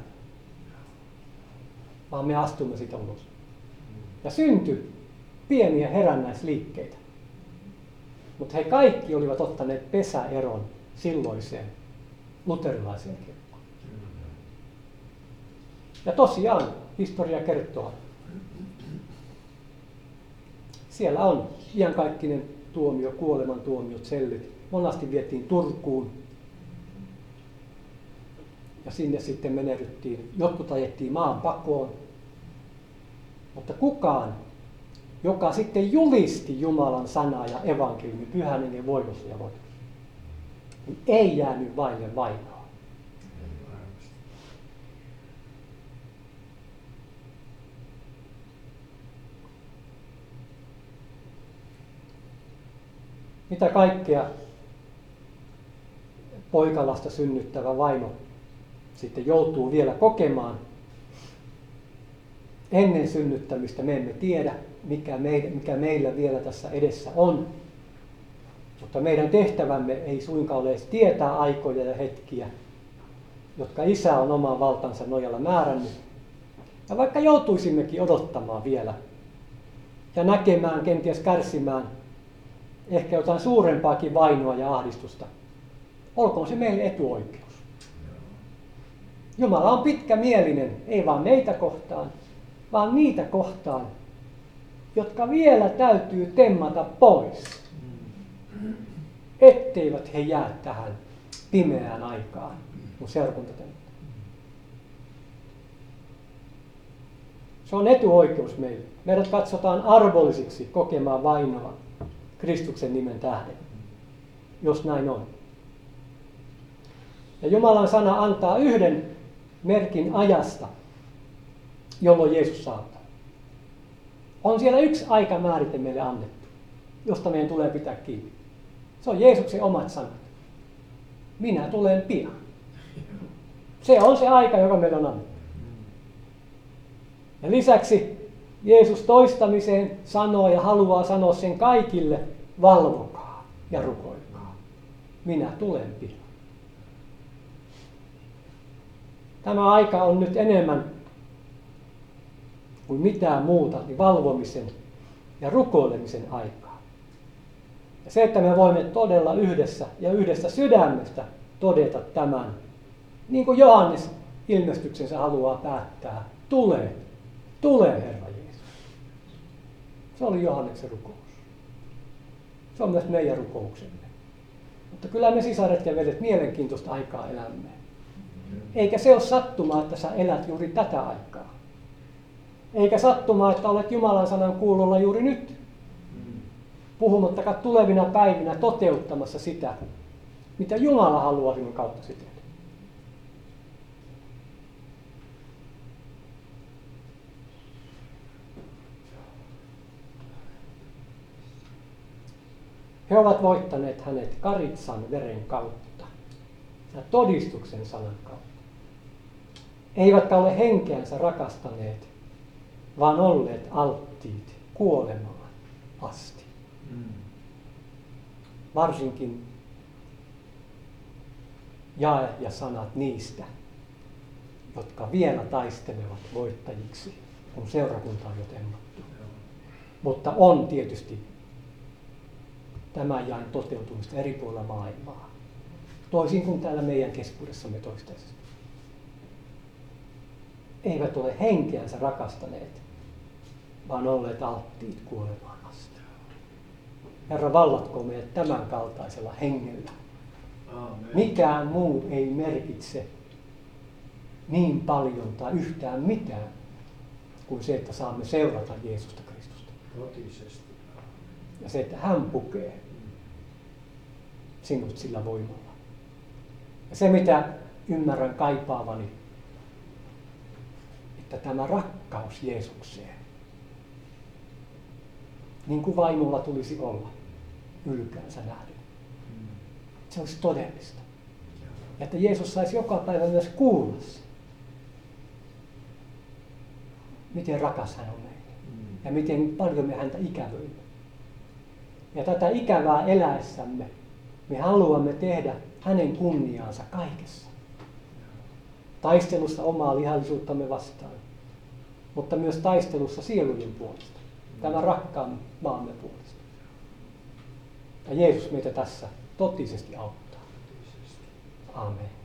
vaan me astumme sitä ulos. Ja syntyi pieniä herännäisliikkeitä. Mutta he kaikki olivat ottaneet pesäeron silloiseen luterilaiseen kirkkoon. Ja tosiaan historia kertoo. Siellä on iankaikkinen tuomio, kuolemantuomiot, sellit. Monasti vietiin Turkuun. Ja sinne sitten meneryttiin. Jotkut ajettiin maan pakoon. Mutta kukaan, joka sitten julisti Jumalan sanaa ja evankeliumin pyhän hengen voimassa ja voitossa, niin ei jäänyt vaille vainoa. Mitä kaikkea poikalasta synnyttävä vaimo sitten joutuu vielä kokemaan ennen synnyttämistä, me emme tiedä, mikä, meidän, mikä meillä vielä tässä edessä on. Mutta meidän tehtävämme ei suinkaan ole edes tietää aikoja ja hetkiä, jotka Isä on oman valtansa nojalla määrännyt. Ja vaikka joutuisimmekin odottamaan vielä ja näkemään, kenties kärsimään ehkä jotain suurempaakin vainoa ja ahdistusta, olkoon se meille etuoikeus. Jumala on pitkämielinen, ei vaan meitä kohtaan, vaan niitä kohtaan, jotka vielä täytyy temmata pois, etteivät he jää tähän pimeään aikaan, kun seurakunta temmataan. Se on etuoikeus meille. Meidät katsotaan arvollisiksi kokemaan vainoa Kristuksen nimen tähden, jos näin on. Ja Jumalan sana antaa yhden merkin ajasta, jolloin Jeesus saapuu. On siellä yksi aikamäärite meille annettu, josta meidän tulee pitää kiinni. Se on Jeesuksen omat sanat. Minä tulen pian. Se on se aika, joka meille on annettu. Ja lisäksi Jeesus toistamiseen sanoo ja haluaa sanoa sen kaikille, valvokaa ja rukoilkaa. Minä tulen pian. Tämä aika on nyt enemmän kuin mitään muuta, niin valvomisen ja rukoilemisen aikaa. Ja se, että me voimme todella yhdessä ja yhdessä sydämestä todeta tämän, niin kuin Johannes ilmestyksensä haluaa päättää, tulee, tulee Herra Jeesus. Se oli Johanneksen rukous. Se on myös meidän rukouksemme. Mutta kyllä me sisaret ja veljet mielenkiintoista aikaa elämme. Eikä se ole sattumaa, että sä elät juuri tätä aikaa. Eikä sattumaa, että olet Jumalan sanan kuulolla juuri nyt. Puhumattakaan tulevina päivinä toteuttamassa sitä, mitä Jumala haluaa sinun kautta tehdä. He ovat voittaneet hänet Karitsan veren kautta ja todistuksen sanan kautta. Eivätkä ole henkeänsä rakastaneet, vaan olleet alttiit kuolemaan asti. Mm. Varsinkin jae ja sanat niistä, jotka vielä taistelevat voittajiksi, kun seurakunta on jo temmattu. Mutta on tietysti tämän jaen toteutumista eri puolilla maailmaa. Toisin kuin täällä meidän keskuudessamme toistaiseksi. Eivät ole henkeänsä rakastaneet, vaan olleet alttiit kuolemaan asti. Herra, vallatkoon meidät tämän kaltaisella hengellä. Amen. Mikään muu ei merkitse niin paljon tai yhtään mitään kuin se, että saamme seurata Jeesusta Kristusta. Totisesti. Ja se, että hän pukee sinut sillä voimalla. Ja se, mitä ymmärrän kaipaavani, että tämä rakkaus Jeesukseen, niin kuin vaimolla tulisi olla, ylkäänsä nähden. Se olisi todellista. Ja että Jeesus saisi joka päivä myös kuulla sen, miten rakas hän on meille. Ja miten paljon me häntä ikävöimme. Ja tätä ikävää eläessämme me haluamme tehdä hänen kunniaansa kaikessa. Taistelussa omaa lihallisuuttamme vastaan, mutta myös taistelussa sielujen puolesta, tämän rakkaan maamme puolesta. Ja Jeesus meitä tässä totisesti auttaa. Amen.